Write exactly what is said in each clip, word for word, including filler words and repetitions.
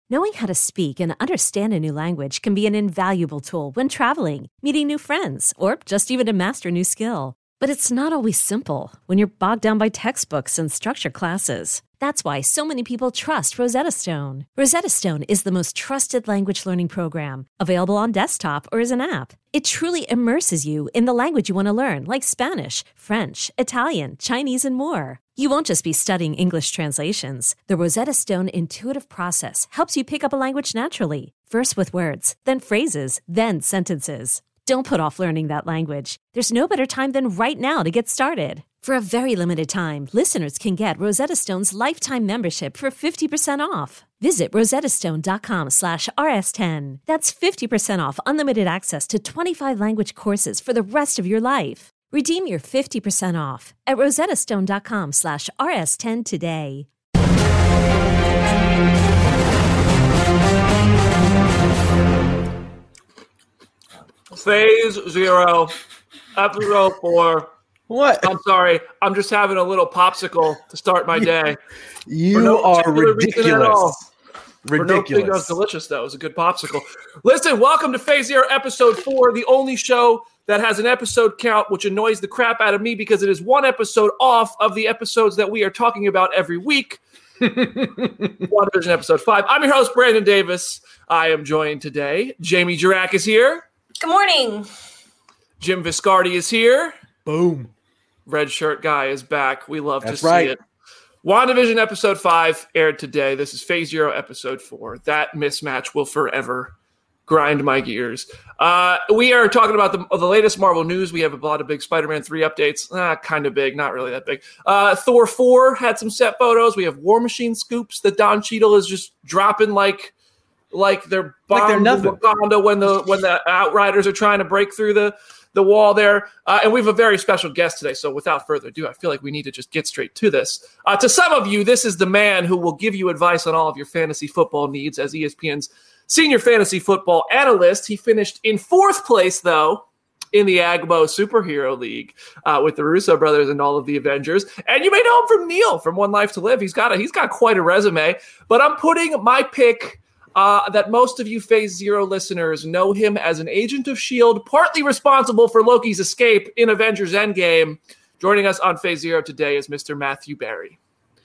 Knowing how to speak and understand a new language can be an invaluable tool when traveling, meeting new friends, or just even to master a new skill. But it's not always simple when you're bogged down by textbooks and structured classes. That's why so many people trust Rosetta Stone. Rosetta Stone is the most trusted language learning program, available on desktop or as an app. It truly immerses you in the language you want to learn, like Spanish, French, Italian, Chinese, and more. You won't just be studying English translations. The Rosetta Stone intuitive process helps you pick up a language naturally, first with words, then phrases, then sentences. Don't put off learning that language. There's no better time than right now to get started. For a very limited time, listeners can get Rosetta Stone's lifetime membership for fifty percent off. Visit rosettastone.com slash rs10. That's fifty percent off unlimited access to twenty-five language courses for the rest of your life. Redeem your fifty percent off at rosettastone.com slash rs10 today. Phase zero, episode four. What? I'm sorry. I'm just having a little popsicle to start my day. You no are ridiculous. Ridiculous. No, that's delicious, though. It was a good popsicle. Listen, welcome to Phase Zero, episode four, the only show that has an episode count, which annoys the crap out of me because it is one episode off of the episodes that we are talking about every week. WandaVision episode five. I'm your host, Brandon Davis. I am joined today. Jamie Jirac is here. Good morning. Jim Viscardi is here. Boom. Red shirt guy is back. We love That's to see right. it. WandaVision episode five aired today. This is Phase Zero episode four. That mismatch will forever grind my gears. Uh, we are talking about the, the latest Marvel news. We have a lot of big Spider-Man three updates. Ah, kind of big, not really that big. Uh, Thor four had some set photos. We have War Machine scoops that Don Cheadle is just dropping like like they're Like they're bombs in nothing. Wakanda when the when the Outriders are trying to break through the the wall there. Uh, and we have a very special guest today. So without further ado, I feel like we need to just get straight to this. Uh, to some of you, this is the man who will give you advice on all of your fantasy football needs as E S P N's senior fantasy football analyst. He finished in fourth place, though, in the Agbo Superhero League uh, with the Russo brothers and all of the Avengers. And you may know him from Neil from One Life to Live. He's got a, he's got quite a resume. But I'm putting my pick Uh, that most of you Phase Zero listeners know him as an agent of S H I E L D, partly responsible for Loki's escape in Avengers Endgame. Joining us on Phase Zero today is Mister Matthew Berry.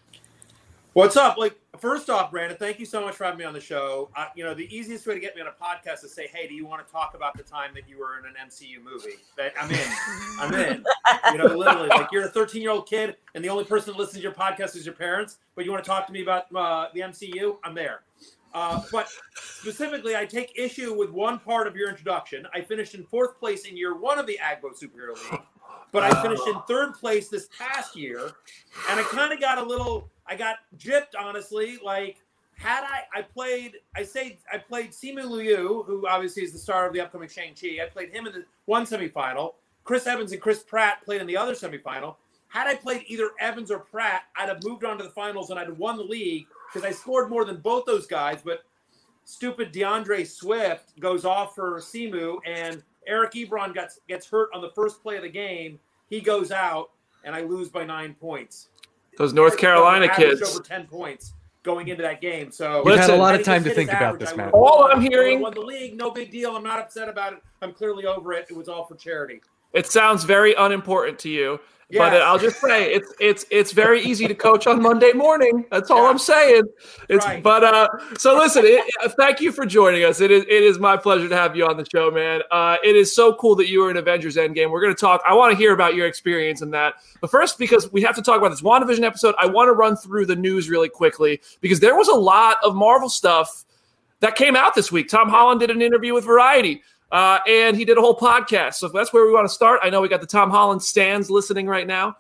What's up? Like, first off, Brandon, thank you so much for having me on the show. Uh, you know, the easiest way to get me on a podcast is say, hey, do you want to talk about the time that you were in an M C U movie? That I'm in. I'm in. You know, literally, like you're a thirteen-year-old kid and the only person that listens to your podcast is your parents, but you want to talk to me about uh, the M C U? I'm there. Uh, but specifically, I take issue with one part of your introduction. I finished in fourth place in year one of the Agbo Superhero League, but I finished in third place this past year, and I kind of got a little, I got gypped, honestly. Like, had I, I played, I say, I played Simu Liu, who obviously is the star of the upcoming Shang-Chi. I played him in the one semifinal. Chris Evans and Chris Pratt played in the other semifinal. Had I played either Evans or Pratt, I'd have moved on to the finals and I'd have won the league, because I scored more than both those guys, but stupid DeAndre Swift goes off for Simu, and Eric Ebron gets gets hurt on the first play of the game. He goes out, and I lose by nine points. Those North Carolina kids. Over ten points going into that game. So We've had a lot had of time he to just think hit his about average, this, I man. would've All won. I'm I would've hearing- won the league, no big deal. I'm not upset about it. I'm clearly over it. It was all for charity. It sounds very unimportant to you. Yes. But I'll just say it's it's it's very easy to coach on Monday morning. That's all Yeah. I'm saying. It's Right. but uh so listen, it, thank you for joining us. It is it is my pleasure to have you on the show, man. Uh, it is so cool that you were in Avengers Endgame. We're going to talk. I want to hear about your experience in that. But first, because we have to talk about this WandaVision episode, I want to run through the news really quickly because there was a lot of Marvel stuff that came out this week. Tom Holland did an interview with Variety. Uh, and he did a whole podcast. So if that's where we want to start, I know we got the Tom Holland stands listening right now.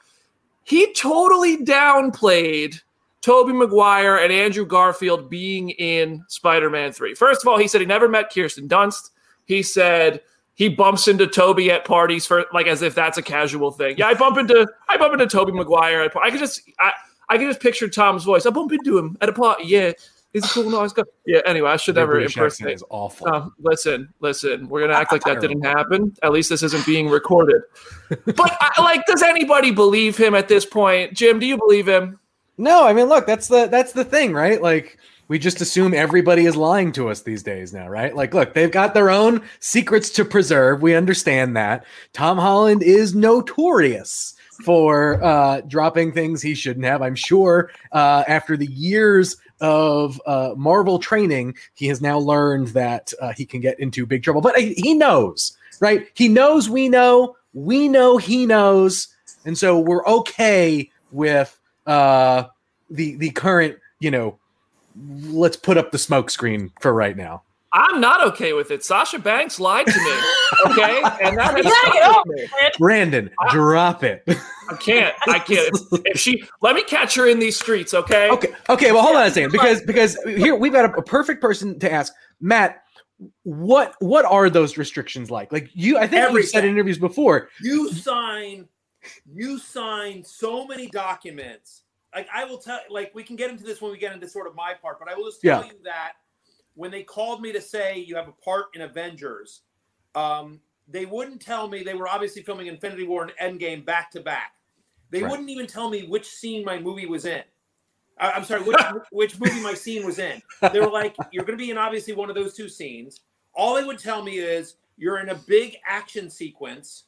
He totally downplayed Tobey Maguire and Andrew Garfield being in Spider-Man three. First of all, he said he never met Kirsten Dunst. He said he bumps into Tobey at parties for like as if that's a casual thing. Yeah, I bump into I bump into Tobey Maguire. At, I could just I, I could just picture Tom's voice. I bump into him at a party. Yeah, he's a cool nice guy. Yeah. Anyway, I should Your never British accent impersonate. is awful. Um, listen, listen. We're gonna act like that didn't happen. At least this isn't being recorded. But I, like, does anybody believe him at this point? Jim, do you believe him? No, I mean, look, that's the that's the thing, right? Like, We just assume everybody is lying to us these days now, right? Like, look, they've got their own secrets to preserve. We understand that. Tom Holland is notorious for uh, dropping things he shouldn't have. I'm sure uh, after the years of uh, Marvel training, he has now learned that uh, he can get into big trouble. But he knows, right? He knows we know. We know he knows. And so we're okay with uh, the the current, you know, let's put up the smoke screen for right now. I'm not okay with it. Sasha Banks lied to me. Okay. And that is yeah, me. Brandon, I, drop it. I can't. I can't. If, if she let me catch her in these streets, okay? Okay. Okay. Well, hold on a second. Because because here we've got a, a perfect person to ask. Matt, what what are those restrictions like? Like you I think you've said in interviews before. You sign you sign so many documents. Like I will tell, like we can get into this when we get into sort of my part, but I will just tell yeah. you that when they called me to say you have a part in Avengers, um, they wouldn't tell me. They were obviously filming Infinity War and Endgame back to back. They right. wouldn't even tell me which scene my movie was in. I, I'm sorry, which which movie my scene was in. They were like, you're going to be in obviously one of those two scenes. All they would tell me is you're in a big action sequence,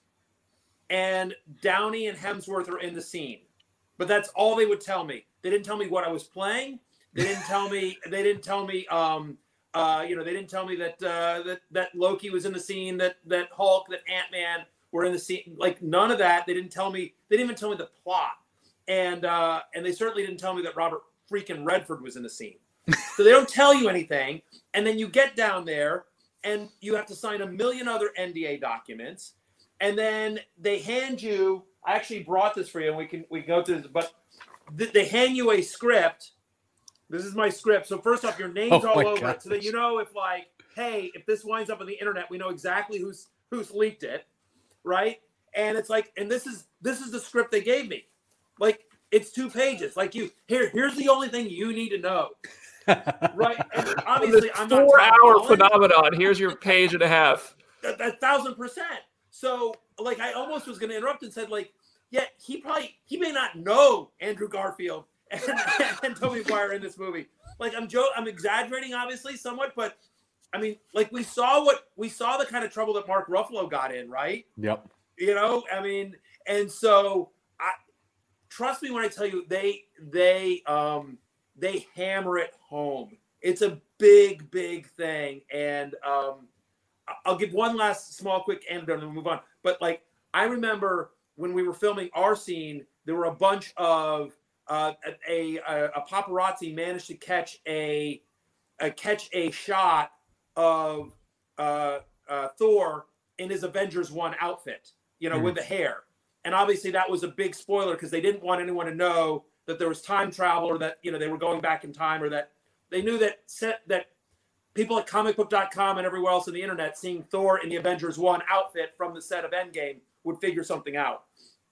and Downey and Hemsworth are in the scene. But that's all they would tell me. They didn't tell me what I was playing. They didn't tell me. They didn't tell me. Um, uh, you know, they didn't tell me that uh, that that Loki was in the scene. That that Hulk, that Ant-Man were in the scene. Like none of that. They didn't tell me. They didn't even tell me the plot. And uh, and they certainly didn't tell me that Robert freaking Redford was in the scene. So they don't tell you anything. And then you get down there and you have to sign a million other N D A documents. And then they hand you. I actually brought this for you, and we can we can go through this. But th- they hand you a script. This is my script. So first off, your name's oh all over gosh. it, so that you know if like, hey, if this winds up on the internet, we know exactly who's who's leaked it, right? And it's like, and this is this is the script they gave me. Like it's two pages. Like you here, here's the only thing you need to know, right? And obviously, I'm not four-hour phenomenon. Here's your page and a half. A, a thousand percent. So, like, I almost was going to interrupt and said, like, yeah, he probably he may not know Andrew Garfield and, and Tobey Maguire in this movie. Like, I'm joking, I'm exaggerating, obviously, somewhat, but I mean, like, we saw what we saw the kind of trouble that Mark Ruffalo got in, right? Yep. You know, I mean, and so I trust me when I tell you they they um they hammer it home. It's a big, big thing, and um. I'll give one last small quick anecdote and we'll move on. But like, I remember when we were filming our scene, there were a bunch of uh, a, a a paparazzi managed to catch a, a catch a shot of uh, uh, Thor in his Avengers one outfit, you know, mm-hmm. with the hair. And obviously that was a big spoiler because they didn't want anyone to know that there was time travel or that, you know, they were going back in time or that they knew that set that. People at comic book dot com and everywhere else on the internet seeing Thor in the Avengers one outfit from the set of Endgame would figure something out.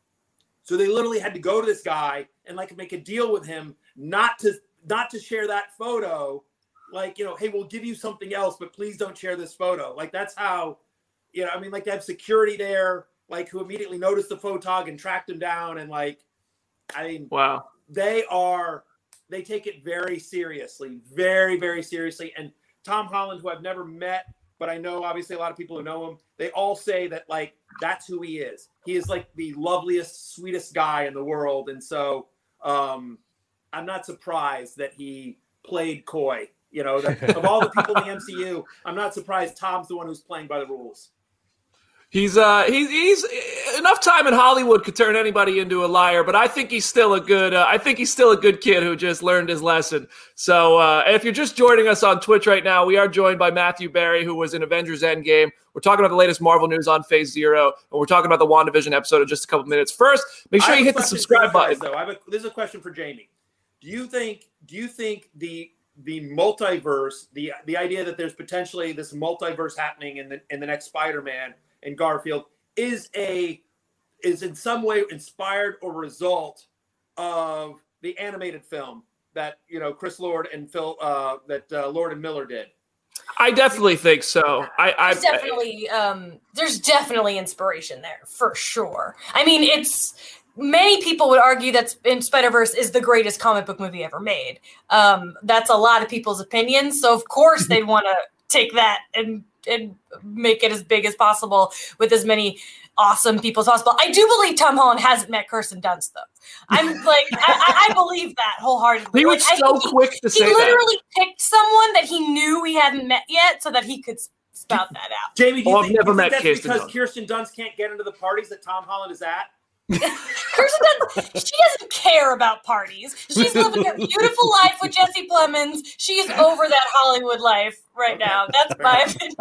So they literally had to go to this guy and like make a deal with him not to not to share that photo. Like, you know, hey, we'll give you something else, but please don't share this photo. Like that's how, you know, I mean, like they have security there, like who immediately noticed the photog and tracked him down. And like, I mean, wow, they are, they take it very seriously, very, very seriously. And Tom Holland, who I've never met, but I know obviously a lot of people who know him, they all say that like that's who he is. He is like the loveliest, sweetest guy in the world. And so um, I'm not surprised that he played coy. You know, that, of all the people in the M C U, I'm not surprised Tom's the one who's playing by the rules. He's uh he's he's enough time in Hollywood could turn anybody into a liar, but I think he's still a good uh, I think he's still a good kid who just learned his lesson. So uh, if you're just joining us on Twitch right now, we are joined by Matthew Berry, who was in Avengers Endgame. We're talking about the latest Marvel news on Phase Zero, and we're talking about the WandaVision episode in just a couple minutes. First, make sure you hit the subscribe button. Though I have a, this is a question for Jamie. Do you think do you think the the multiverse, the the idea that there's potentially this multiverse happening in the in the next Spider-Man and Garfield is a is in some way inspired or result of the animated film that you know Chris Lord and Phil uh, that uh, Lord and Miller did? I definitely think so. I, I there's definitely um, there's definitely inspiration there for sure. I mean, it's many people would argue that in Spider-Verse is the greatest comic book movie ever made. Um, that's a lot of people's opinions. So of course they'd want to take that and and make it as big as possible with as many awesome people as possible. I do believe Tom Holland hasn't met Kirsten Dunst, though. I'm like, I, I believe that wholeheartedly. He was like, so he, quick to he say that. He literally picked someone that he knew he hadn't met yet so that he could spout that out. Jamie, do you well, think, I've never do you met think that's Kirsten because Dunst. Kirsten Dunst can't get into the parties that Tom Holland is at? Kirsten Dunst, she doesn't care about parties. She's living a beautiful life with Jesse Plemons. She's over that Hollywood life right okay. now. That's my opinion.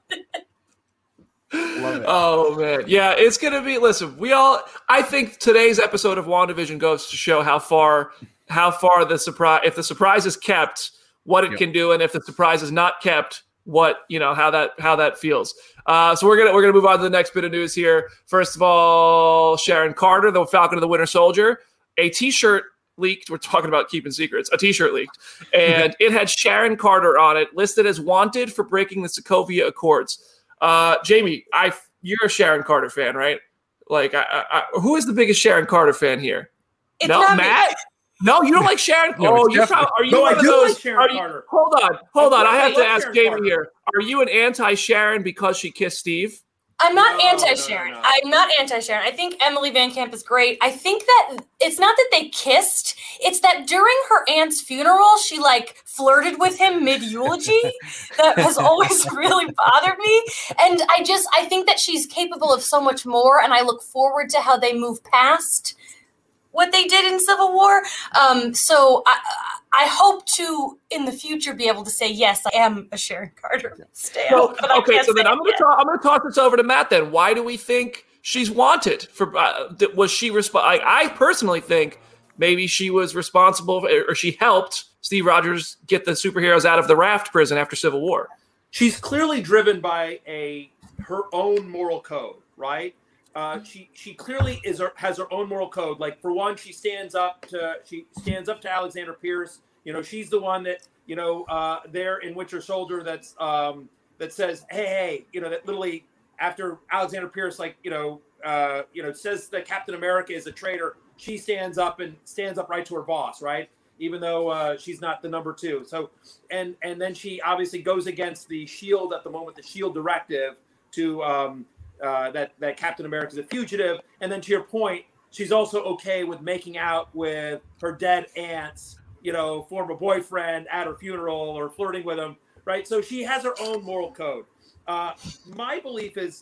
Love it. Oh man, yeah, it's gonna be. Listen, we all. I think today's episode of WandaVision goes to show how far, how far the surprise. If the surprise is kept, what it yep. can do, and if the surprise is not kept, what you know, how that how that feels. Uh, so we're gonna we're gonna move on to the next bit of news here. First of all, Sharon Carter, the Falcon and the Winter Soldier, a T-shirt leaked. We're talking about keeping secrets. A T-shirt leaked, and it had Sharon Carter on it, listed as wanted for breaking the Sokovia Accords. Uh, Jamie, I you're a Sharon Carter fan, right? Like, I, I, who is the biggest Sharon Carter fan here? It's no, not Matt. Me. No, you don't like Sharon. No, oh, you probably, are you no, one I of do those? Like Sharon are you, Carter. Hold on, hold on. I have to ask Sharon Jamie Carter. here. Are you an anti-Sharon because she kissed Steve? I'm not No, anti-Sharon. no, no, no. I'm not anti-Sharon. I think Emily Van Camp is great. I think that it's not that they kissed. It's that during her aunt's funeral, she like flirted with him mid-eulogy. That has always really bothered me. And I just, I think that she's capable of so much more. And I look forward to how they move past what they did in Civil War. Um, so I, I hope to, in the future, be able to say, yes, I am a Sharon Carter stan. So, okay, so then I'm going to talk. I'm going to toss this over to Matt. Then, why do we think she's wanted? For uh, was she resp- I, I personally think maybe she was responsible for, or she helped Steve Rogers get the superheroes out of the raft prison after Civil War. She's clearly driven by a her own moral code, right? Uh, she she clearly is her, has her own moral code. Like, for one, she stands up to she stands up to Alexander Pierce. You know, she's the one that, you know, uh, there in Winter Soldier that's um, that says, hey, hey, you know, that literally after Alexander Pierce, like, you know, uh, you know, says that Captain America is a traitor, she stands up and stands up right to her boss, right? Even though uh, she's not the number two. So, and and then she obviously goes against the SHIELD at the moment, the SHIELD directive to um, uh, that that Captain America is a fugitive. And then to your point, she's also okay with making out with her dead aunt's, you know, former boyfriend at her funeral or flirting with him, right? So she has her own moral code. Uh, my belief is,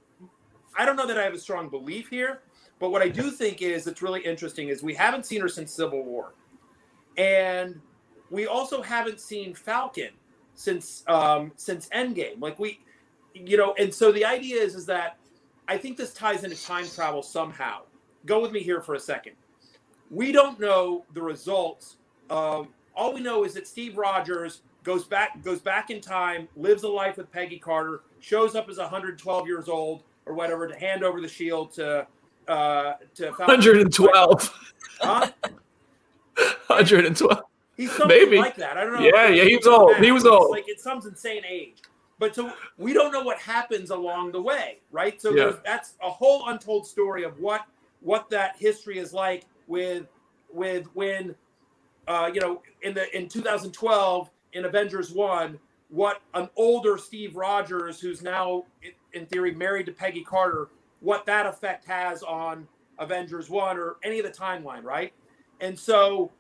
I don't know that I have a strong belief here, but what I do think is it's really interesting is we haven't seen her since Civil War. And we also haven't seen Falcon since um, since Endgame. Like we, you know, and so the idea is, is that I think this ties into time travel somehow. Go with me here for a second. We don't know the results of, all we know is that Steve Rogers goes back goes back in time, lives a life with Peggy Carter, shows up as one hundred twelve years old or whatever to hand over the shield to uh, to Falcon. one hundred twelve. Huh? one hundred twelve. He's something Maybe. like that. I don't know. Yeah, yeah, he was old. He was old. It's like it's some insane age. But so we don't know what happens along the way, right? So Yeah. there's, that's a whole untold story of what what that history is like with with when uh, you know, in the in two thousand twelve in Avengers one, what an older Steve Rogers, who's now in, in theory married to Peggy Carter, what that effect has on Avengers one or any of the timeline, right? And so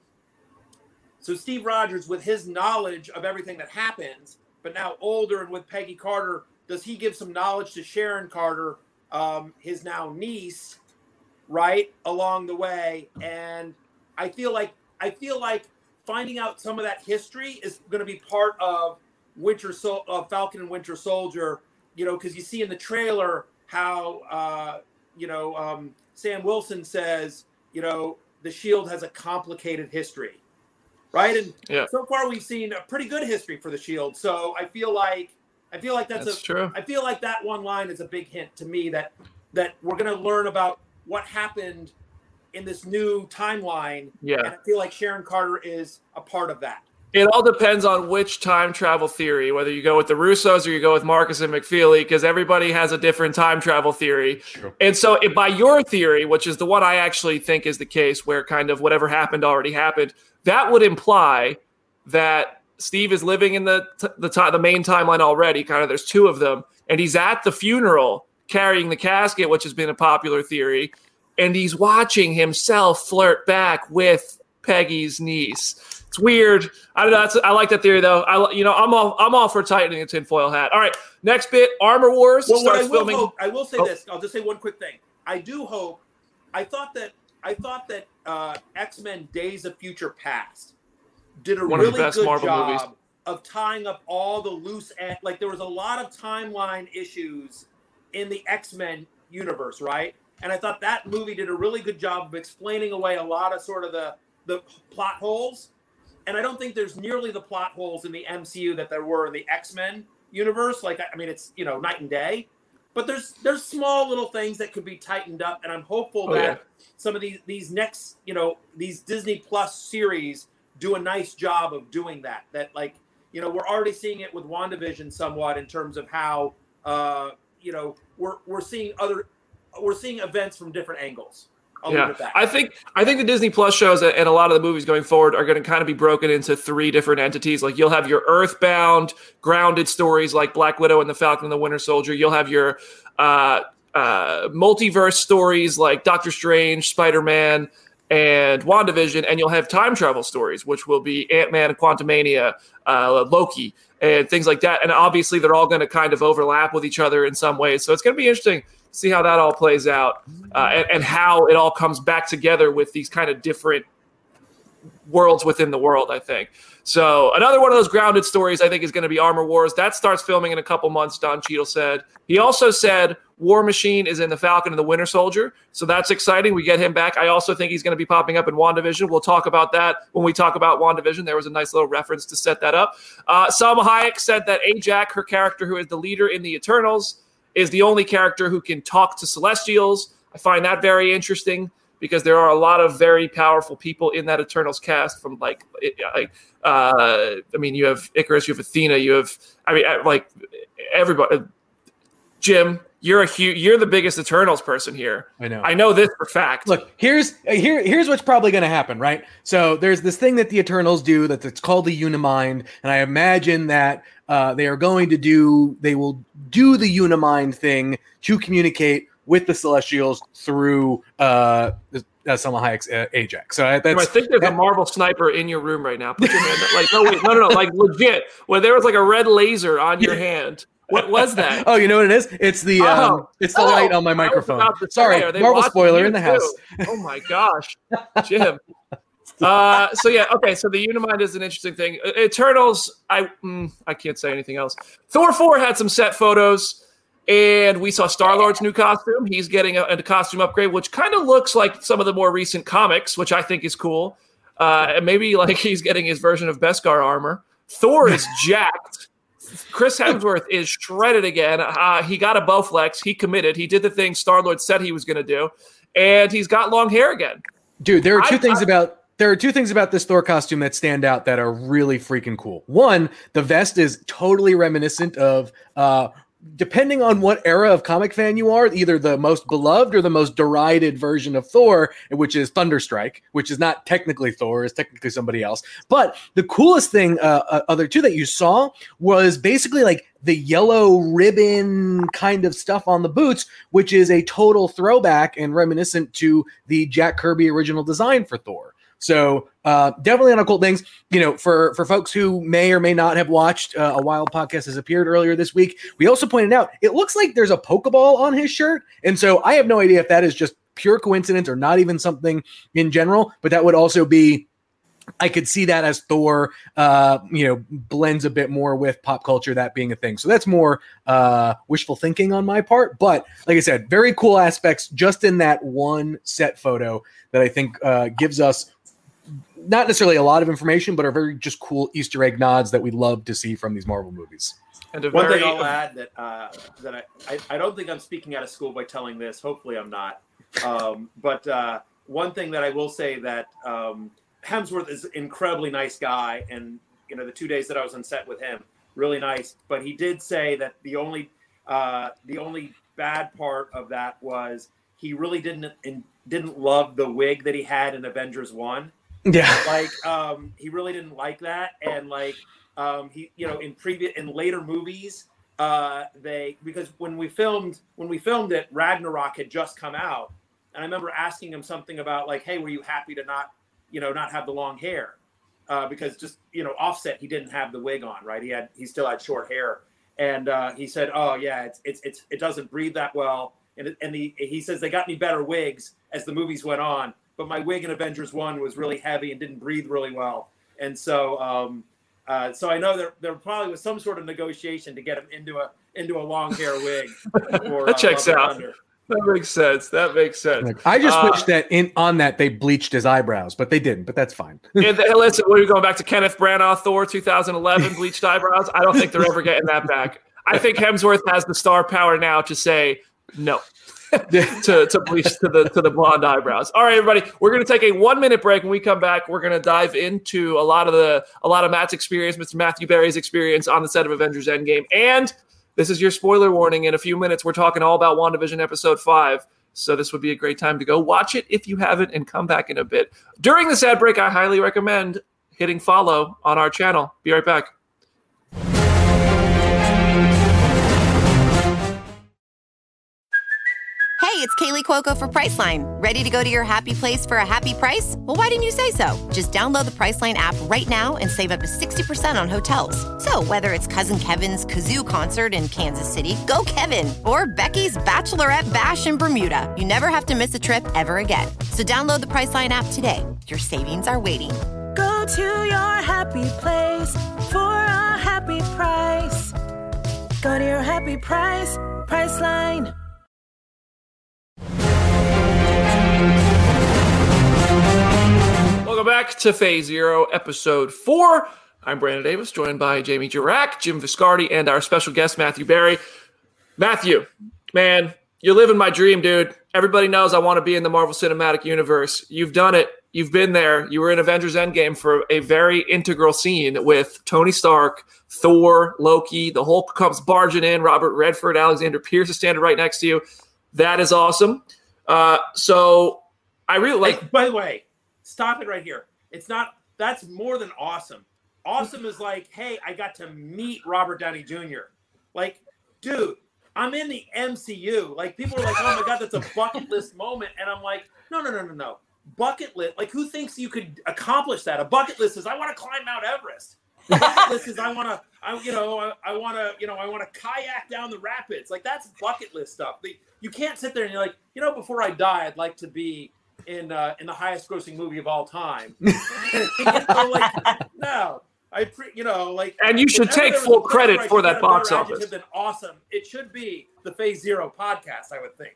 So Steve Rogers, with his knowledge of everything that happens, but now older and with Peggy Carter, does he give some knowledge to Sharon Carter, um, his now niece, right, along the way? And I feel like I feel like finding out some of that history is going to be part of Winter Sol- uh, Falcon and Winter Soldier, you know, because you see in the trailer how uh, you know um, Sam Wilson says, you know, the SHIELD has a complicated history. Right. And yeah. so far we've seen a pretty good history for the SHIELD. So I feel like I feel like that's, that's a true. I feel like that one line is a big hint to me that that we're going to learn about what happened in this new timeline. Yeah. And I feel like Sharon Carter is a part of that. It all depends on which time travel theory, whether you go with the Russos or you go with Marcus and McFeely, because everybody has a different time travel theory. True. And so if by your theory, which is the one I actually think is the case, where kind of whatever happened already happened, that would imply that Steve is living in the the, t- the main timeline already. Kind of there's two of them. And he's at the funeral carrying the casket, which has been a popular theory. And he's watching himself flirt back with Peggy's niece. It's weird. I don't know. That's, I like that theory, though. I, you know, I'm all I'm all for tightening a tinfoil hat. All right, next bit. Armor Wars well, starts I will filming. Hope, I will say oh. this. I'll just say one quick thing. I do hope. I thought that. I thought that uh, X-Men: Days of Future Past did a one really of the best good Marvel job movies. of tying up all the loose ends. Like there was a lot of timeline issues in the X-Men universe, right? And I thought that movie did a really good job of explaining away a lot of sort of the the plot holes. And I don't think there's nearly the plot holes in the M C U that there were in the X-Men universe. Like, I mean, it's, you know, night and day. But there's there's small little things that could be tightened up. And I'm hopeful oh, that yeah. some of these, these next, you know, these Disney Plus series do a nice job of doing that. That, like, you know, we're already seeing it with WandaVision somewhat in terms of how, uh, you know, we're we're seeing other, we're seeing events from different angles. I'll yeah, I think I think the Disney Plus shows and a lot of the movies going forward are going to kind of be broken into three different entities. Like you'll have your Earthbound, grounded stories like Black Widow and the Falcon and the Winter Soldier. You'll have your uh, uh, multiverse stories like Doctor Strange, Spider-Man, and WandaVision, and you'll have time travel stories, which will be Ant-Man and Quantumania, uh, Loki, and things like that. And obviously, they're all going to kind of overlap with each other in some ways. So it's going to be interesting. See how that all plays out uh, and, and how it all comes back together with these kind of different worlds within the world, I think. So another one of those grounded stories, I think, is going to be Armor Wars. That starts filming in a couple months, Don Cheadle said. He also said War Machine is in the Falcon and the Winter Soldier. So that's exciting. We get him back. I also think he's going to be popping up in WandaVision. We'll talk about that when we talk about WandaVision. There was a nice little reference to set that up. Uh, Salma Hayek said that Ajak, her character who is the leader in the Eternals, is the only character who can talk to Celestials. I find that very interesting because there are a lot of very powerful people in that Eternals cast from like, like uh, I mean, you have Icarus, you have Athena, you have, I mean, like everybody. Jim, you're a huge, you're the biggest Eternals person here. I know. I know this for fact. Look, here's here here's what's probably going to happen, right? So there's this thing that the Eternals do that it's called the Unimind, and I imagine that uh, they are going to do, they will do the Unimind thing to communicate with the Celestials through uh, uh, Salma Hayek's uh, Ajak. So I, that's, I think there's that, a Marvel sniper in your room right now. Put your hand up. Like, no, wait, no, no, no, like legit. Where there was like a red laser on your hand. What was that? Oh, you know what it is? It's the oh. um, it's the oh. light on my microphone. Sorry, Marvel Marvel spoiler in the house. Oh my gosh, Jim. Uh, so yeah, okay. So the Unimind is an interesting thing. Eternals, I mm, I can't say anything else. Thor four had some set photos, and we saw Star-Lord's new costume. He's getting a, a costume upgrade, which kind of looks like some of the more recent comics, which I think is cool. Uh, and maybe like he's getting his version of Beskar armor. Thor is jacked. Chris Hemsworth is shredded again. Uh, he got a Bowflex. He committed. He did the thing Star-Lord said he was going to do, and he's got long hair again. Dude, there are two I, things I, about there are two things about this Thor costume that stand out that are really freaking cool. One, the vest is totally reminiscent of, uh, depending on what era of comic fan you are, either the most beloved or the most derided version of Thor, which is Thunderstrike, which is not technically Thor, is technically somebody else. But the coolest thing, uh, uh, other two that you saw, was basically like the yellow ribbon kind of stuff on the boots, which is a total throwback and reminiscent to the Jack Kirby original design for Thor. So uh, definitely on occult things, you know, for, for folks who may or may not have watched uh, A Wild Podcast has appeared earlier this week. We also pointed out, it looks like there's a Pokeball on his shirt. And so I have no idea if that is just pure coincidence or not even something in general, but that would also be, I could see that as Thor, uh, you know, blends a bit more with pop culture, that being a thing. So that's more uh, wishful thinking on my part. But like I said, very cool aspects just in that one set photo that I think uh, gives us not necessarily a lot of information, but are very just cool Easter egg nods that we love to see from these Marvel movies. And one very, thing I'll add that uh, that I, I, I don't think I'm speaking out of school by telling this. Hopefully I'm not. Um, but uh, one thing that I will say that um, Hemsworth is an incredibly nice guy, and you know, the two days that I was on set with him. Really nice. But he did say that the only uh, the only bad part of that was he really didn't in, didn't love the wig that he had in Avengers one. Yeah. Like um, he really didn't like that. And like um, he, you know, in previous in later movies, uh, they because when we filmed when we filmed it, Ragnarok had just come out. And I remember asking him something about like, hey, were you happy to not, you know, not have the long hair? Uh, because just, you know, Offset, he didn't have the wig on, right? He had, he still had short hair. And uh, he said, oh yeah, it's, it's, it's, it doesn't breathe that well. And, it, and the, he says, they got me better wigs as the movies went on, but my wig in Avengers one was really heavy and didn't breathe really well. And so, um, uh, so I know there, there probably was some sort of negotiation to get him into a, into a long hair wig. For, that uh, checks Love and out. Thunder. That makes sense. That makes sense. I just uh, wish that in on that they bleached his eyebrows, but they didn't. But that's fine. And the, listen, what are you going back to Kenneth Branagh, Thor, two thousand eleven, bleached eyebrows? I don't think they're ever getting that back. I think Hemsworth has the star power now to say no to to bleach to the to the blonde eyebrows. All right, everybody, we're going to take a one minute break. When we come back, we're going to dive into a lot of the a lot of Matt's experience, Mister Matthew Berry's experience on the set of Avengers Endgame, and this is your spoiler warning. In a few minutes, we're talking all about WandaVision episode five. So this would be a great time to go watch it if you haven't and come back in a bit. During this ad break, I highly recommend hitting follow on our channel. Be right back. Hey, it's Kaylee Cuoco for Priceline. Ready to go to your happy place for a happy price? Well, why didn't you say so? Just download the Priceline app right now and save up to sixty percent on hotels. So whether it's Cousin Kevin's Kazoo Concert in Kansas City, go Kevin, or Becky's Bachelorette Bash in Bermuda, you never have to miss a trip ever again. So download the Priceline app today. Your savings are waiting. Go to your happy place for a happy price. Go to your happy price, Priceline. Welcome back to Phase Zero, Episode four. I'm Brandon Davis, joined by Jamie Jirac, Jim Viscardi, and our special guest, Matthew Berry. Matthew, man, you're living my dream, dude. Everybody knows I want to be in the Marvel Cinematic Universe. You've done it. You've been there. You were in Avengers Endgame for a very integral scene with Tony Stark, Thor, Loki. The Hulk comes barging in. Robert Redford, Alexander Pierce is standing right next to you. That is awesome. Uh, so I really like... Hey, by the way, stop it right here. It's not, that's more than awesome. Awesome is like, hey, I got to meet Robert Downey Junior Like, dude, I'm in the M C U. Like, people are like, oh my God, that's a bucket list moment. And I'm like, no, no, no, no, no. Bucket list, like, who thinks you could accomplish that? A bucket list is, I want to climb Mount Everest. A bucket list is, I want to, I, you know, I, I want to, you know, I want to kayak down the rapids. Like, that's bucket list stuff. The, you can't sit there and you're like, you know, before I die, I'd like to be in uh, in the highest grossing movie of all time. You know, like, no, I, pre, you know, like, and you should take full credit for that box office. Than awesome. It should be the Phase Zero podcast, I would think.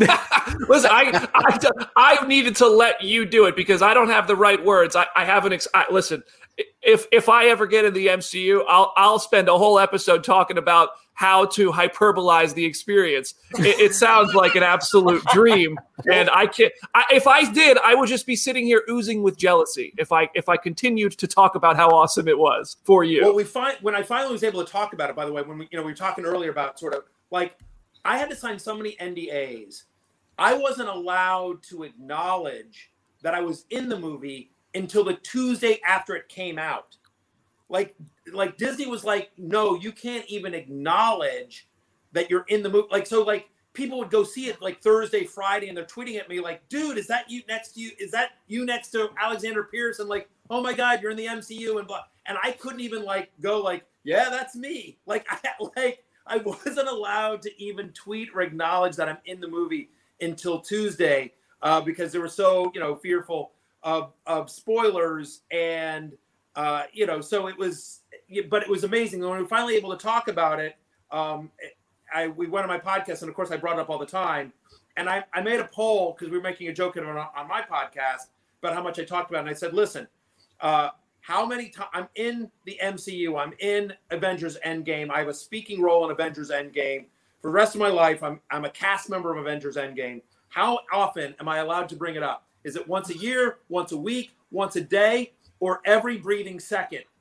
Listen, I, I I needed to let you do it because I don't have the right words. I, I haven't. Ex- I, listen, if if I ever get in the M C U, I'll I'll spend a whole episode talking about how to hyperbolize the experience. It, it sounds like an absolute dream, and I can't. I, if I did, I would just be sitting here oozing with jealousy if I if I continued to talk about how awesome it was for you. Well, we find when I finally was able to talk about it. By the way, when we you know we were talking earlier about sort of like I had to sign so many N D As. I wasn't allowed to acknowledge that I was in the movie until the Tuesday after it came out. Like, like Disney was like, no, you can't even acknowledge that you're in the movie. Like, so like people would go see it like Thursday, Friday, and they're tweeting at me like, dude, is that you next to you? Is that you next to Alexander Pierce? And like, oh my God, you're in the M C U and blah. And I couldn't even like go like, yeah, that's me. Like, I like I wasn't allowed to even tweet or acknowledge that I'm in the movie until Tuesday, uh, because they were so, you know, fearful of, of spoilers. And, uh, you know, so it was, but it was amazing. When we were finally able to talk about it, um, I, we went on my podcast, and of course I brought it up all the time. And I, I made a poll because we were making a joke on, on my podcast about how much I talked about it. And I said, listen, uh, how many times I'm in the M C U, I'm in Avengers Endgame. I have a speaking role in Avengers Endgame. For the rest of my life, I'm I'm a cast member of Avengers Endgame. How often am I allowed to bring it up? Is it once a year, once a week, once a day, or every breathing second?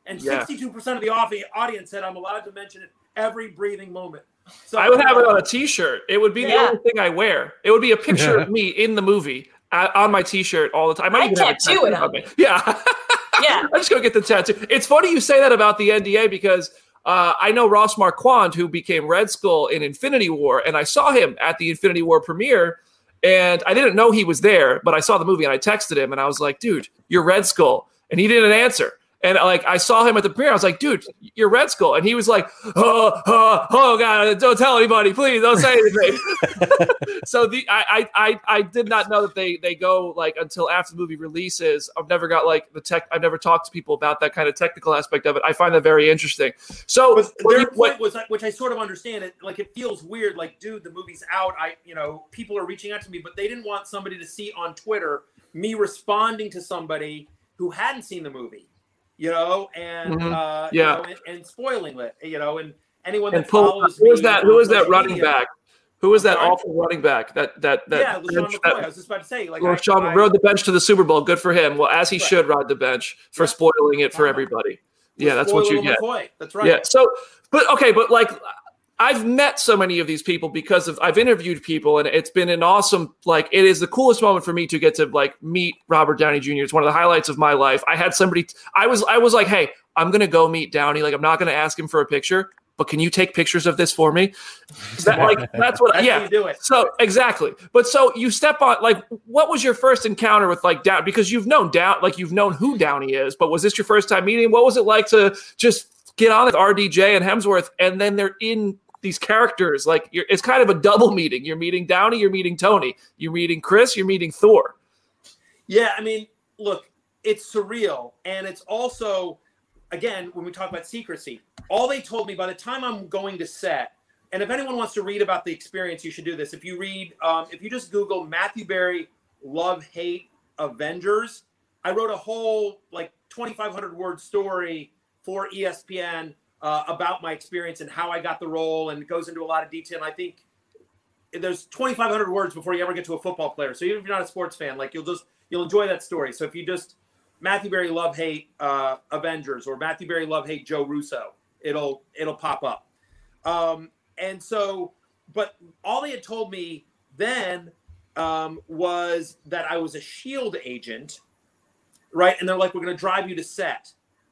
And Yeah. sixty-two percent of the audience said I'm allowed to mention it every breathing moment. So I would have it on a T-shirt. It would be the Yeah. only thing I wear. It would be a picture of me in the movie uh, on my T-shirt all the time. I might I'd even have a tattoo it tattoo on me. Yeah. Yeah. I'm just going to get the tattoo. It's funny you say that about the N D A because uh, I know Ross Marquand, who became Red Skull in Infinity War, and I saw him at the Infinity War premiere, and I didn't know he was there, but I saw the movie, and I texted him, and I was like, dude, you're Red Skull. And he didn't answer. And like I saw him at the premiere, I was like, "Dude, you're Red Skull," and he was like, "Oh, oh, oh, God, don't tell anybody, please, don't say anything." So the I, I I did not know that they they go like until after the movie releases. I've never got like the tech. I've never talked to people about that kind of technical aspect of it. I find that very interesting. So But what their you- what- point was, like, which I sort of understand it. Like it feels weird. Like, dude, the movie's out. I, you know, people are reaching out to me, but they didn't want somebody to see on Twitter me responding to somebody who hadn't seen the movie. You know, and Mhm. uh, Yeah. you know, and, and spoiling it. You know, and anyone that and pull, follows who is me that? on Who is that social running media- back? Who is I'm that sorry? awful running back? That that that Yeah, LeSean bench- McCoy. that- I was just about to say, like, LeSean I, I, rode the bench to the Super Bowl. Good for him. Well, as he Right. should ride the bench for Yeah. spoiling it for Uh-huh. everybody. Yeah, that's what you spoiler get. McCoy. That's right. Yeah. So, but okay, but like I've met so many of these people because of I've interviewed people, and it's been an awesome. Like, it is the coolest moment for me to get to like meet Robert Downey Junior It's one of the highlights of my life. I had somebody. I was. I was like, hey, I'm gonna go meet Downey. Like, I'm not gonna ask him for a picture, but can you take pictures of this for me? Is that, like, that's what. That's yeah. how you do it. So exactly. But so you step on like, what was your first encounter with like Down? Because you've known Down, like you've known who Downey is, but was this your first time meeting him? What was it like to just get on with R D J and Hemsworth, and then they're in these characters? Like, you're, it's kind of a double meeting. You're meeting Downey, you're meeting Tony, you're meeting Chris, you're meeting Thor. Yeah, I mean, look, it's surreal, and it's also, again, when we talk about secrecy, all they told me by the time I'm going to set, and if anyone wants to read about the experience, you should do this. If you read, um, if you just Google Matthew Berry Love Hate Avengers, I wrote a whole like twenty-five hundred word story for E S P N uh, about my experience and how I got the role, and it goes into a lot of detail. And I think there's twenty-five hundred words before you ever get to a football player. So even if you're not a sports fan, like you'll just you'll enjoy that story. So if you just Matthew Berry Love Hate uh, Avengers or Matthew Berry Love Hate Joe Russo, it'll it'll pop up. Um, and so, but all they had told me then um, was that I was a SHIELD agent, right? And they're like, we're going to drive you to set.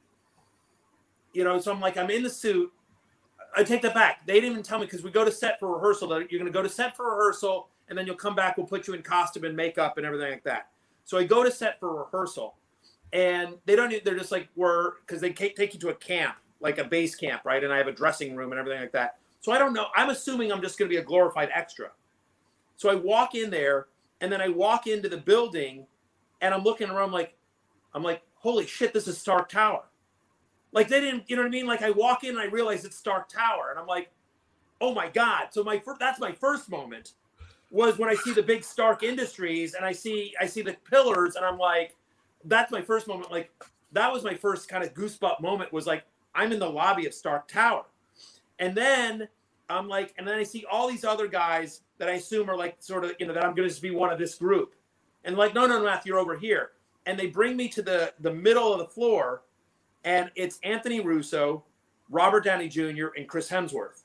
You know, so I'm like, I'm in the suit. I take that back. They didn't even tell me, because we go to set for rehearsal. That you're going to go to set for rehearsal, and then you'll come back. We'll put you in costume and makeup and everything like that. So I go to set for rehearsal, and they don't. They're just like, we're because they take you to a camp, like a base camp, right? And I have a dressing room and everything like that. So I don't know. I'm assuming I'm just going to be a glorified extra. So I walk in there, and then I walk into the building, and I'm looking around like, I'm like, holy shit, this is Stark Tower. Like, they didn't, you know what I mean? Like, I walk in and I realize it's Stark Tower, and I'm like, oh my God. So my fir- that's my first moment was when I see the big Stark Industries, and I see I see the pillars, and I'm like, that's my first moment. Like, that was my first kind of goosebump moment, was like, I'm in the lobby of Stark Tower. And then I'm like, and then I see all these other guys that I assume are like sort of, you know, that I'm going to just be one of this group. And like, no, no, no, Matthew, you're over here. And they bring me to the, the middle of the floor, and it's Anthony Russo, Robert Downey Junior, and Chris Hemsworth.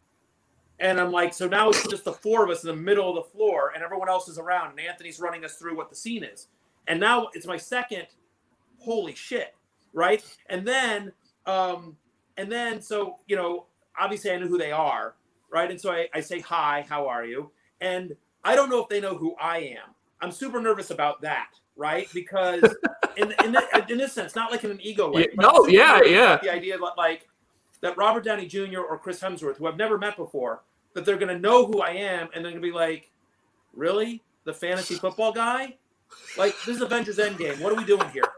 And I'm like, so now it's just the four of us in the middle of the floor, and everyone else is around, and Anthony's running us through what the scene is. And now it's my second, holy shit, right? And then, um, and then, so, you know, obviously I know who they are, right? And so I, I say, hi, how are you? And I don't know if they know who I am. I'm super nervous about that, right? Because in in, the, in this sense, not like in an ego way. Yeah, but I'm no, super yeah, nervous yeah. about the idea that, like, that Robert Downey Junior or Chris Hemsworth, who I've never met before, that they're going to know who I am, and they're going to be like, really? The fantasy football guy? Like, this is Avengers Endgame. What are we doing here?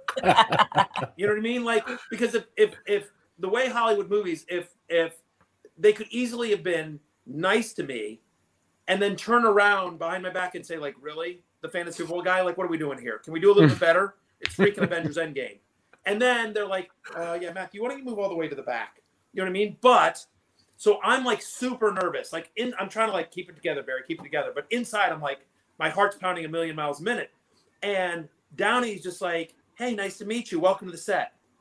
You know what I mean? Like, because if if if the way Hollywood movies, if if they could easily have been nice to me and then turn around behind my back and say, like, really? The fantasy football guy? Like, what are we doing here? Can we do a little bit better? It's freaking Avengers Endgame. And then they're like, uh, yeah, Matthew, why don't you move all the way to the back? You know what I mean? But so I'm like super nervous. Like, in I'm trying to like keep it together, Barry, keep it together. But inside, I'm like, my heart's pounding a million miles a minute. And Downey's just like, hey, nice to meet you. Welcome to the set.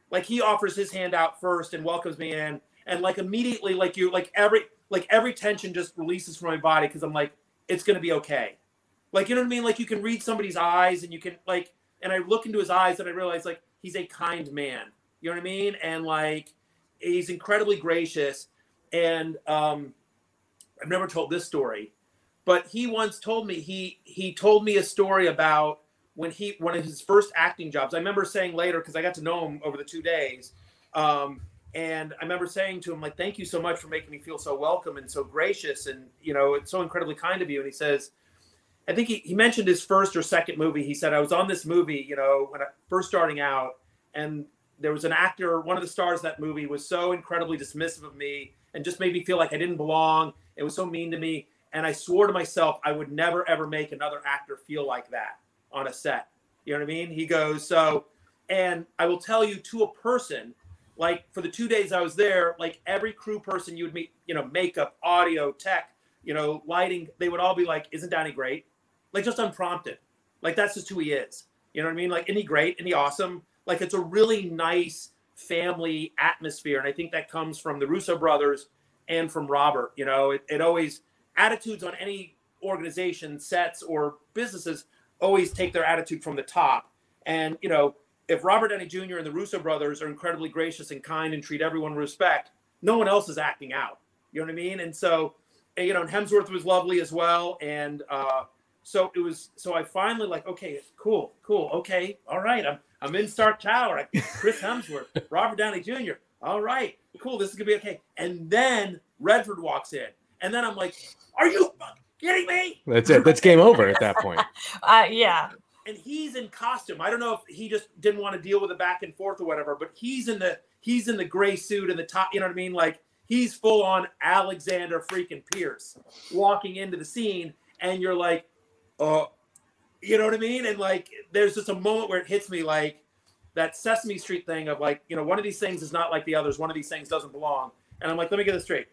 like he offers his hand out first and welcomes me in, and like immediately, like you, like every, like every tension just releases from my body because I'm like, it's gonna be okay. Like, you know what I mean? Like you can read somebody's eyes, and you can like, and I look into his eyes and I realize like he's a kind man. You know what I mean? And like he's incredibly gracious. And um, I've never told this story, but he once told me he he told me a story about when he one of his first acting jobs. I remember saying later, because I got to know him over the two days, um, and I remember saying to him like, "Thank you so much for making me feel so welcome and so gracious, and you know, it's so incredibly kind of you." And he says, I think he, he mentioned his first or second movie. He said, "I was on this movie, you know, when I first starting out, and there was an actor, one of the stars of that movie was so incredibly dismissive of me and just made me feel like I didn't belong. It was so mean to me. And I swore to myself I would never, ever make another actor feel like that on a set." You know what I mean? He goes, so, and I will tell you to a person, like for the two days I was there, like every crew person you would meet, you know, makeup, audio, tech, you know, lighting, they would all be like, "Isn't Donnie great?" Like just unprompted. Like that's just who he is. You know what I mean? Like, isn't he great? Isn't he awesome? Like it's a really nice family atmosphere. And I think that comes from the Russo brothers and from Robert. You know, it, it always, attitudes on any organization, sets, or businesses always take their attitude from the top. And, you know, if Robert Downey Junior and the Russo brothers are incredibly gracious and kind and treat everyone with respect, no one else is acting out. You know what I mean? And so, you know, and Hemsworth was lovely as well. And uh, so it was, so I finally like, okay, cool, cool. Okay. All right. I'm, I'm in Stark Tower. Chris Hemsworth, Robert Downey Junior All right, cool. This is gonna be okay. And then Redford walks in. And then I'm like, are you kidding me? That's it. That's game over at that point. uh, yeah. And he's in costume. I don't know if he just didn't want to deal with the back and forth or whatever, but he's in the he's in the gray suit and the top, you know what I mean? Like he's full on Alexander freaking Pierce walking into the scene, and you're like, oh, you know what I mean? And like there's just a moment where it hits me like that Sesame Street thing of like, you know, one of these things is not like the others, one of these things doesn't belong. And I'm like, let me get this straight.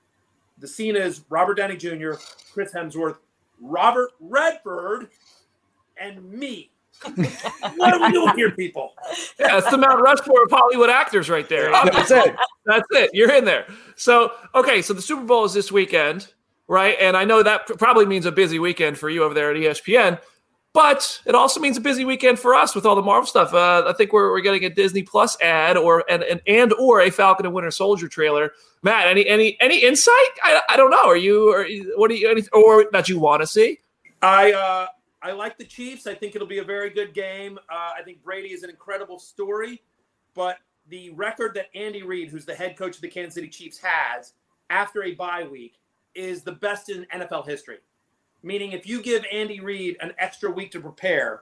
The scene is Robert Downey Junior, Chris Hemsworth, Robert Redford, and me. What are we doing here, people? Yeah, it's the Mount Rushmore of Hollywood actors right there. That's it. That's it. You're in there. So, okay, so the Super Bowl is this weekend, right? And I know that probably means a busy weekend for you over there at E S P N, but it also means a busy weekend for us with all the Marvel stuff. Uh, I think we're we're getting a Disney Plus ad or and and, and or a Falcon and Winter Soldier trailer. Matt, any any any insight? I, I don't know. Are you or what do you any, or that you want to see? I uh, I like the Chiefs. I think it'll be a very good game. Uh, I think Brady is an incredible story, but the record that Andy Reid, who's the head coach of the Kansas City Chiefs, has after a bye week is the best in N F L history. Meaning if you give Andy Reid an extra week to prepare,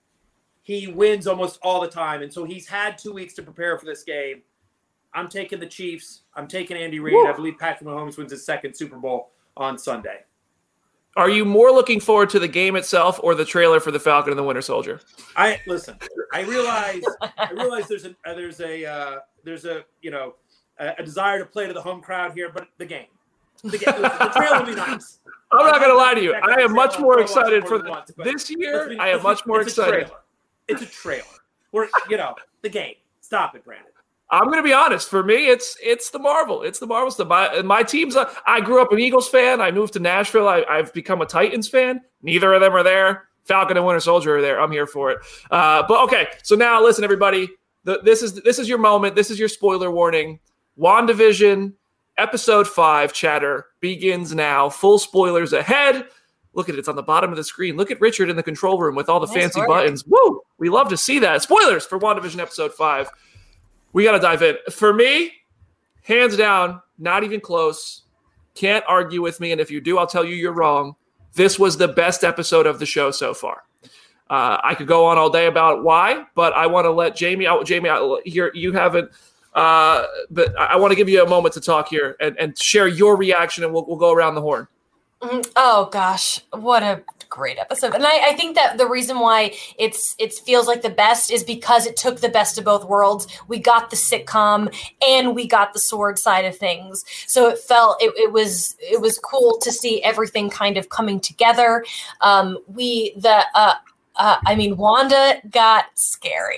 he wins almost all the time. And so he's had two weeks to prepare for this game. I'm taking the Chiefs. I'm taking Andy Reid. I believe Patrick Mahomes wins his second Super Bowl on Sunday. Are you more looking forward to the game itself or the trailer for the Falcon and the Winter Soldier? I listen. I realize. I realize there's a uh, there's a uh, there's a you know a, a desire to play to the home crowd here, but the game, the, game, the trailer will be nice. I'm not going to lie to you. I am much more excited for the, this year. I am much more excited. It's a trailer. Or you know the game. Stop it, Brandon. I'm going to be honest. For me, it's it's the Marvel. It's the Marvel stuff. My, my team's – I grew up an Eagles fan. I moved to Nashville. I, I've become a Titans fan. Neither of them are there. Falcon and Winter Soldier are there. I'm here for it. Uh, but, okay, so now listen, everybody. The, this is this is your moment. This is your spoiler warning. WandaVision Episode five chatter begins now. Full spoilers ahead. Look at it. It's on the bottom of the screen. Look at Richard in the control room with all the nice fancy work. Buttons. Woo! We love to see that. Spoilers for WandaVision Episode five. We got to dive in. For me, hands down, not even close. Can't argue with me. And if you do, I'll tell you you're wrong. This was the best episode of the show so far. Uh, I could go on all day about why, but I want to let Jamie out. Jamie, I, here you haven't. Uh, but I want to give you a moment to talk here and, and share your reaction, and we'll we'll go around the horn. Oh gosh, what a great episode! And I, I think that the reason why it's it feels like the best is because it took the best of both worlds. We got the sitcom and we got the sword side of things, so it felt it, it was it was cool to see everything kind of coming together. Um, we the uh, uh, I mean, Wanda got scary.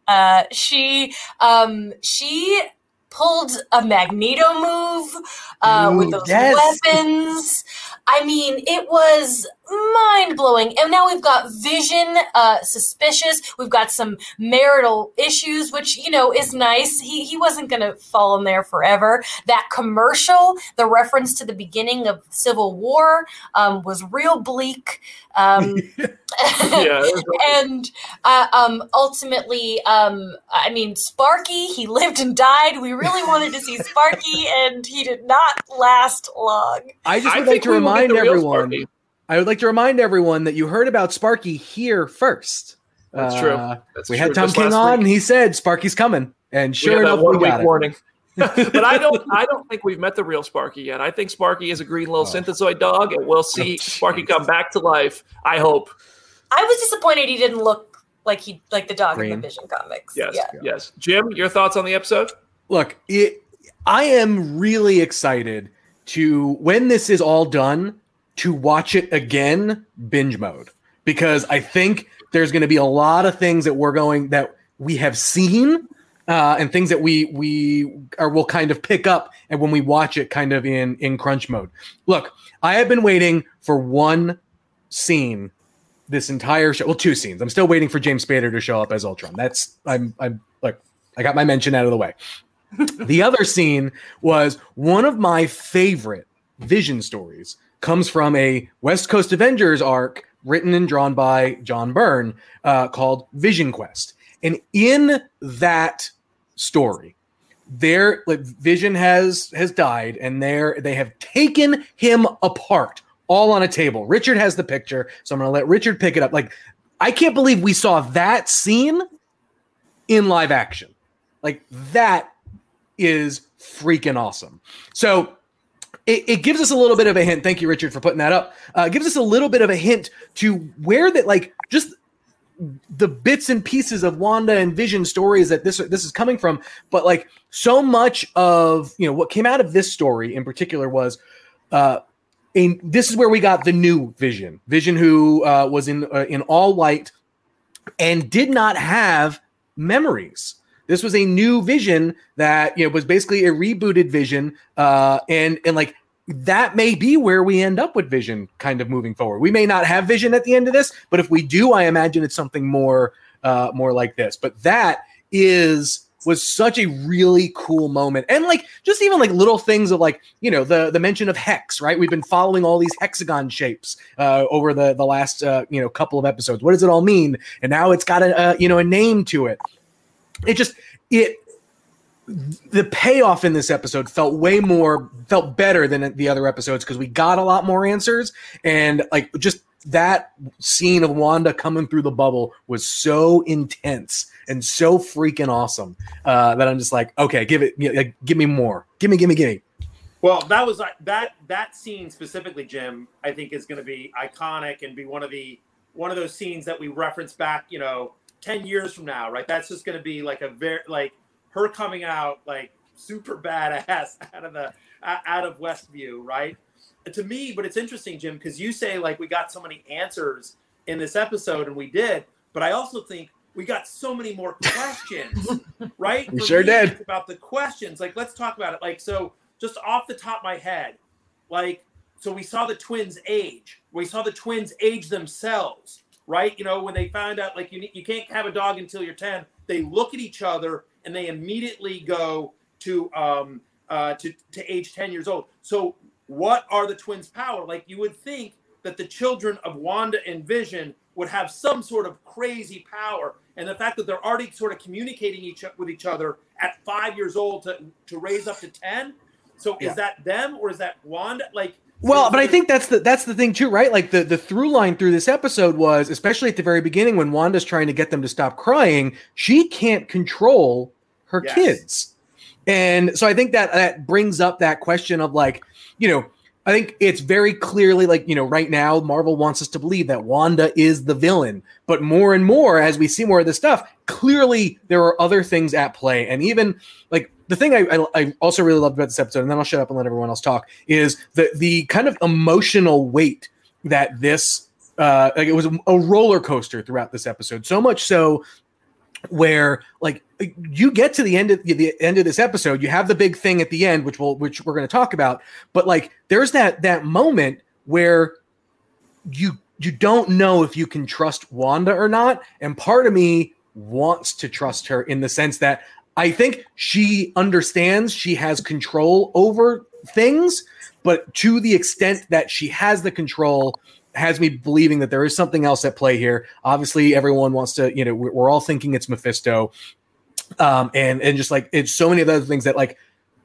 Uh, she um, she pulled a Magneto move uh, Ooh, with those yes. weapons. I mean, it was mind-blowing. And now we've got Vision uh, suspicious. We've got some marital issues, which, you know, is nice. He he wasn't going to fall in there forever. That commercial, the reference to the beginning of Civil War, um, was real bleak. Um, Yeah. and uh, um, ultimately, um, I mean, Sparky, he lived and died. We really wanted to see Sparky, and he did not last long. I just I would like think to we will get remind the real everyone. Sparky. I would like to remind everyone that you heard about Sparky here first. That's Uh, true. That's we true. had Tom Just King last on, week. and he said Sparky's coming, and We sure had that enough, we one week got it. warning. But I don't I don't think we've met the real Sparky yet. I think Sparky is a green little Oh. synthezoid dog, and we'll see Sparky come back to life. I hope. I was disappointed he didn't look like he like the dog in Green. the Vision comics. Yes. Yeah. Yes. Jim, your thoughts on the episode? Look, it, I am really excited to, when this is all done, to watch it again binge mode, because I think there's going to be a lot of things that we're going that we have seen uh, and things that we we are will kind of pick up, and when we watch it kind of in in crunch mode. Look, I have been waiting for one scene this entire show. Well, two scenes. I'm still waiting for James Spader to show up as Ultron. That's I'm I'm like I got my mention out of the way. The other scene was one of my favorite Vision stories. Comes from a West Coast Avengers arc written and drawn by John Byrne uh, called Vision Quest. And in that story, there like Vision has has died, and there they have taken him apart, all on a table. Richard has the picture, so I'm going to let Richard pick it up. Like, I can't believe we saw that scene in live action. Like, that is freaking awesome. So it, it gives us a little bit of a hint. Thank you, Richard, for putting that up. Uh, it gives us a little bit of a hint to where that, like, just the bits and pieces of Wanda and Vision stories that this this is coming from. But like, so much of, you know, what came out of this story in particular was uh, a, this is where we got the new Vision. Vision who uh, was in uh, in all white and did not have memories. This was a new Vision that, you know, was basically a rebooted Vision, uh, and and like that may be where we end up with Vision kind of moving forward. We may not have Vision at the end of this, but if we do, I imagine it's something more uh, more like this. But that is was such a really cool moment, and like just even like little things of like, you know, the the mention of hex, right? We've been following all these hexagon shapes uh, over the the last uh, you know couple of episodes. What does it all mean? And now it's got a, a you know a name to it. It just it the payoff in this episode felt way more felt better than the other episodes because we got a lot more answers, and like just that scene of Wanda coming through the bubble was so intense and so freaking awesome uh, that I'm just like, okay, give it, like, give me more, give me, give me, give me. Well, that was like that that scene specifically, Jim, I think is going to be iconic and be one of the one of those scenes that we reference back, you know, ten years from now, right? That's just going to be like a very, like her coming out like super badass out of the, out of Westview, right? And to me, but it's interesting, Jim, because you say like we got so many answers in this episode, and we did, but I also think we got so many more questions, right? We For sure me, did. it's about the questions. Like, let's talk about it. Like, so just off the top of my head, like, so we saw the twins age. We saw the twins age themselves. Right? You know, when they found out, like, you you can't have a dog until you're ten, they look at each other and they immediately go to um uh to, to age ten years old. So what are the twins' power? Like, you would think that the children of Wanda and Vision would have some sort of crazy power. And the fact that they're already sort of communicating each with each other at five years old to, to raise up to ten. So Yeah. is that them or is that Wanda? Like, Well, but I think that's the that's the thing too, right? Like the, the through line through this episode was, especially at the very beginning when Wanda's trying to get them to stop crying, she can't control her Yes. kids. And so I think that that brings up that question of like, you know, I think it's very clearly like, you know, right now Marvel wants us to believe that Wanda is the villain, but more and more as we see more of this stuff, clearly there are other things at play. And even like the thing I, I, I also really loved about this episode, and then I'll shut up and let everyone else talk, is the the kind of emotional weight that this uh, like it was a, a roller coaster throughout this episode. So much so where like you get to the end of the end of this episode, you have the big thing at the end, which we'll which we're going to talk about. But like, there's that that moment where you you don't know if you can trust Wanda or not, and part of me wants to trust her in the sense that I think she understands she has control over things, but to the extent that she has the control has me believing that there is something else at play here. Obviously, everyone wants to, you know, we're, we're all thinking it's Mephisto. Um, and, and just like, it's so many of those things that like,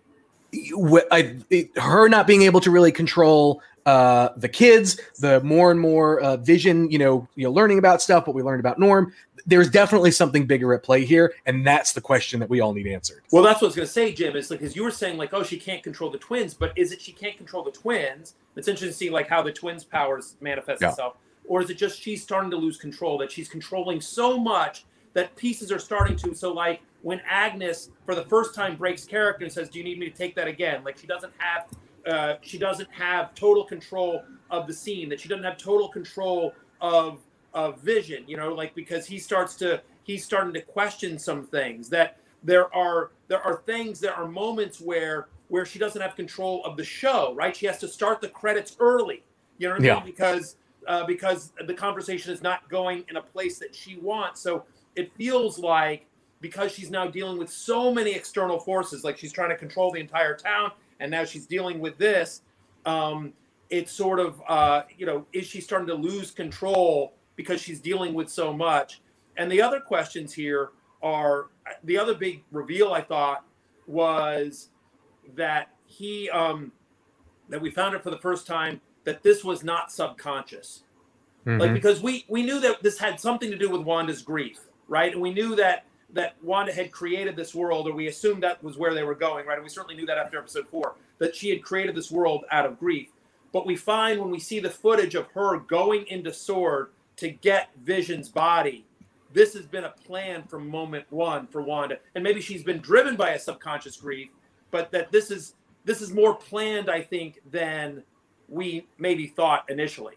I, it, her not being able to really control uh, the kids, the more and more uh, Vision, you know, you know, learning about stuff, what we learned about Norm, there's definitely something bigger at play here. And that's the question that we all need answered. Well, that's what I was going to say, Jim, is like, because you were saying like, oh, she can't control the twins, but is it she can't control the twins? It's interesting to see like how the twins' powers manifest yeah. itself. Or is it just she's starting to lose control, that she's controlling so much that pieces are starting to, so like when Agnes for the first time breaks character and says, do you need me to take that again? Like she doesn't have, uh, she doesn't have total control of the scene, that she doesn't have total control of, of Vision, you know, like, because he starts to, he's starting to question some things, that there are, there are things, there are moments where, where she doesn't have control of the show, right? She has to start the credits early, you know what I yeah. mean? Because, uh, because the conversation is not going in a place that she wants. So it feels like, because she's now dealing with so many external forces, like she's trying to control the entire town, and now she's dealing with this, um, it's sort of, uh, you know, is she starting to lose control because she's dealing with so much? And the other questions here are, the other big reveal I thought was that he, um, that we found it for the first time, that this was not subconscious. Mm-hmm. Like, because we, we knew that this had something to do with Wanda's grief, right? And we knew that that Wanda had created this world, or we assumed that was where they were going, right? And we certainly knew that after episode four, that she had created this world out of grief. But we find when we see the footage of her going into S W O R D to get Vision's body, this has been a plan from moment one for Wanda. And maybe she's been driven by a subconscious grief, but that this is this is more planned, I think, than we maybe thought initially.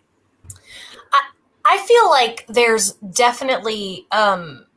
I, I feel like there's definitely um,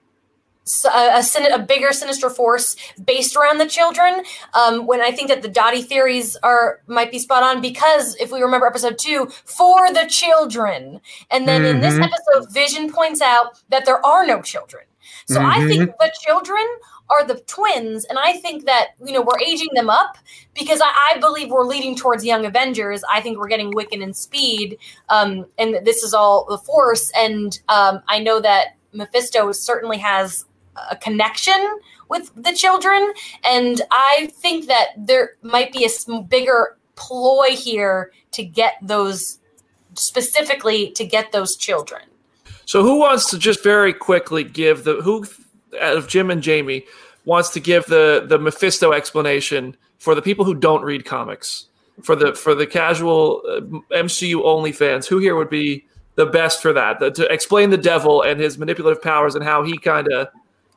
a, a, a bigger sinister force based around the children. Um, when I think that the Dottie theories are might be spot on, because if we remember episode two, for the children, and then mm-hmm. in this episode, Vision points out that there are no children. So mm-hmm. I think the children are the twins, and I think that, you know, we're aging them up because I, I believe we're leading towards Young Avengers. I think we're getting Wiccan and Speed, um, and this is all the Force. And um, I know that Mephisto certainly has a connection with the children, and I think that there might be a bigger ploy here to get those, specifically to get those children. So who wants to just very quickly give the who out of Jim and Jamie wants to give the the Mephisto explanation for the people who don't read comics, for the for the casual uh, M C U only fans? Who here would be the best for that, the, to explain the devil and his manipulative powers and how he kind of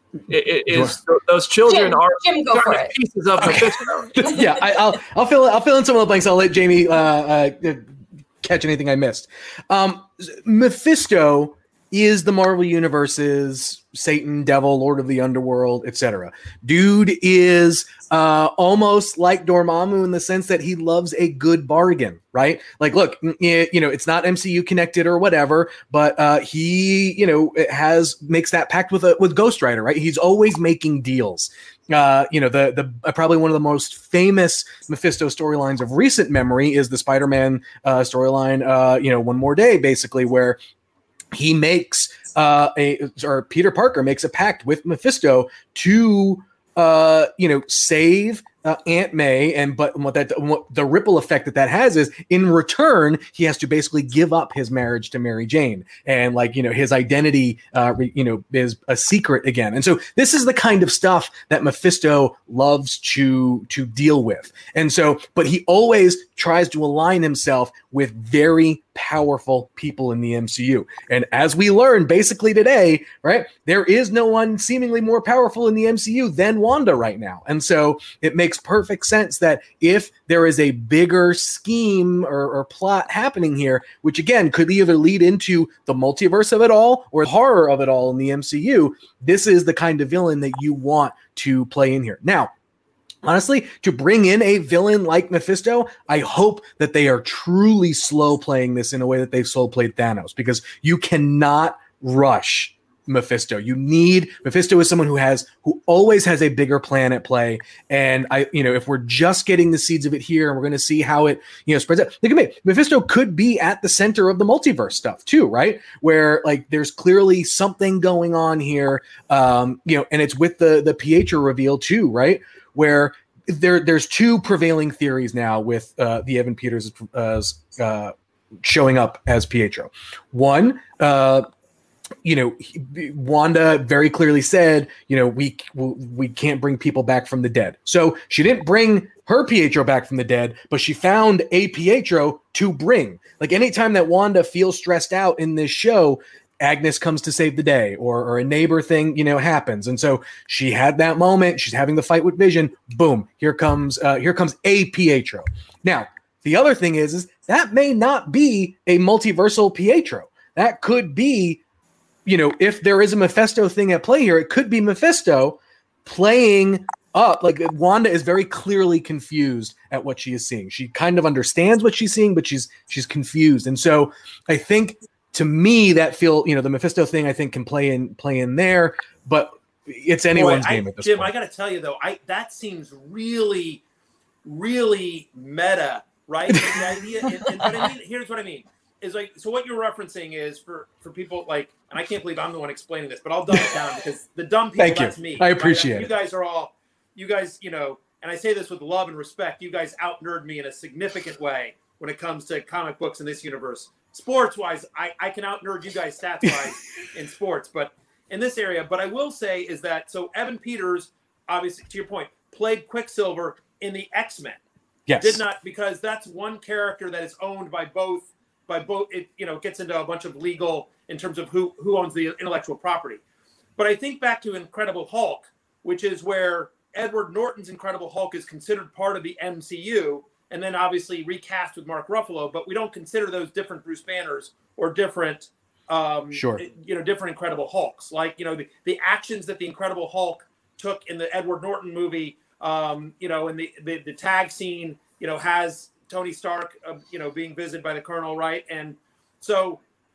is those children Jim, are Jim, go for it. pieces of Mephisto. yeah, I, I'll I'll fill I'll fill in some of the blanks. I'll let Jamie uh, uh, catch anything I missed. Um, Mephisto is the Marvel Universe's Satan, devil, Lord of the Underworld, et cetera. Dude is uh, almost like Dormammu in the sense that he loves a good bargain, right? Like, look, it, you know, it's not M C U connected or whatever, but uh, he, you know, has makes that pact with a, with Ghost Rider, right? He's always making deals. Uh, you know, the the uh, probably one of the most famous Mephisto storylines of recent memory is the Spider-Man uh, storyline. Uh, you know, One More Day, basically, where he makes uh, a or Peter Parker makes a pact with Mephisto to uh, you know save uh, Aunt May, and but what that what the ripple effect that that has is in return he has to basically give up his marriage to Mary Jane, and like you know his identity uh, re, you know is a secret again, and so this is the kind of stuff that Mephisto loves to to deal with, and so but he always tries to align himself with very powerful people in the M C U. And as we learned basically today, right, there is no one seemingly more powerful in the M C U than Wanda right now. And so it makes perfect sense that if there is a bigger scheme or, or plot happening here, which again could either lead into the multiverse of it all or the horror of it all in the M C U, this is the kind of villain that you want to play in here. Now, honestly, to bring in a villain like Mephisto, I hope that they are truly slow playing this in a way that they've slow played Thanos, because you cannot rush Mephisto. You need Mephisto is someone who has who always has a bigger plan at play. And I, you know, if we're just getting the seeds of it here and we're going to see how it, you know, spreads out. Look at me. Mephisto could be at the center of the multiverse stuff too, right? Where like there's clearly something going on here. Um, you know, and it's with the the Pietro reveal too, right? Where there, there's two prevailing theories now with uh, the Evan Peters uh, uh, showing up as Pietro. One, uh, you know, he, Wanda very clearly said, you know, we we can't bring people back from the dead. So she didn't bring her Pietro back from the dead, but she found a Pietro to bring. Like anytime that Wanda feels stressed out in this show, Agnes comes to save the day, or, or a neighbor thing, you know, happens. And so she had that moment. She's having the fight with Vision. Boom. Here comes, uh, here comes a Pietro. Now, the other thing is, is that may not be a multiversal Pietro. That could be, you know, if there is a Mephisto thing at play here, it could be Mephisto playing up. Like Wanda is very clearly confused at what she is seeing. She kind of understands what she's seeing, but she's, she's confused. And so I think, to me, that feel, you know, the Mephisto thing, I think, can play in play in there, but it's anyone's Boy, game I, at this Jim, point. I got to tell you though, I that seems really, really meta, right? The idea, and, and what I mean, here's what I mean is like, so what you're referencing is for for people like, and I can't believe I'm the one explaining this, but I'll dumb it down because the dumb people, Thank that's you. me. I appreciate right? it. You guys are all, you guys, you know, and I say this with love and respect. You guys out nerd me in a significant way when it comes to comic books in this universe. Sports wise, I, I can out nerd you guys stats wise in sports, but in this area, but I will say is that, so Evan Peters, obviously to your point, played Quicksilver in the X-Men. Yes. Did not, because that's one character that is owned by both, by both, it, you know, gets into a bunch of legal in terms of who, who owns the intellectual property. But I think back to Incredible Hulk, which is where Edward Norton's Incredible Hulk is considered part of the M C U, and then obviously recast with Mark Ruffalo, but we don't consider those different Bruce Banners or different, um, sure. you know, different Incredible Hulks. Like, you know, the, the actions that the Incredible Hulk took in the Edward Norton movie, um, you know, in the, the, the tag scene, you know, has Tony Stark, uh, you know, being visited by the Colonel, right? And so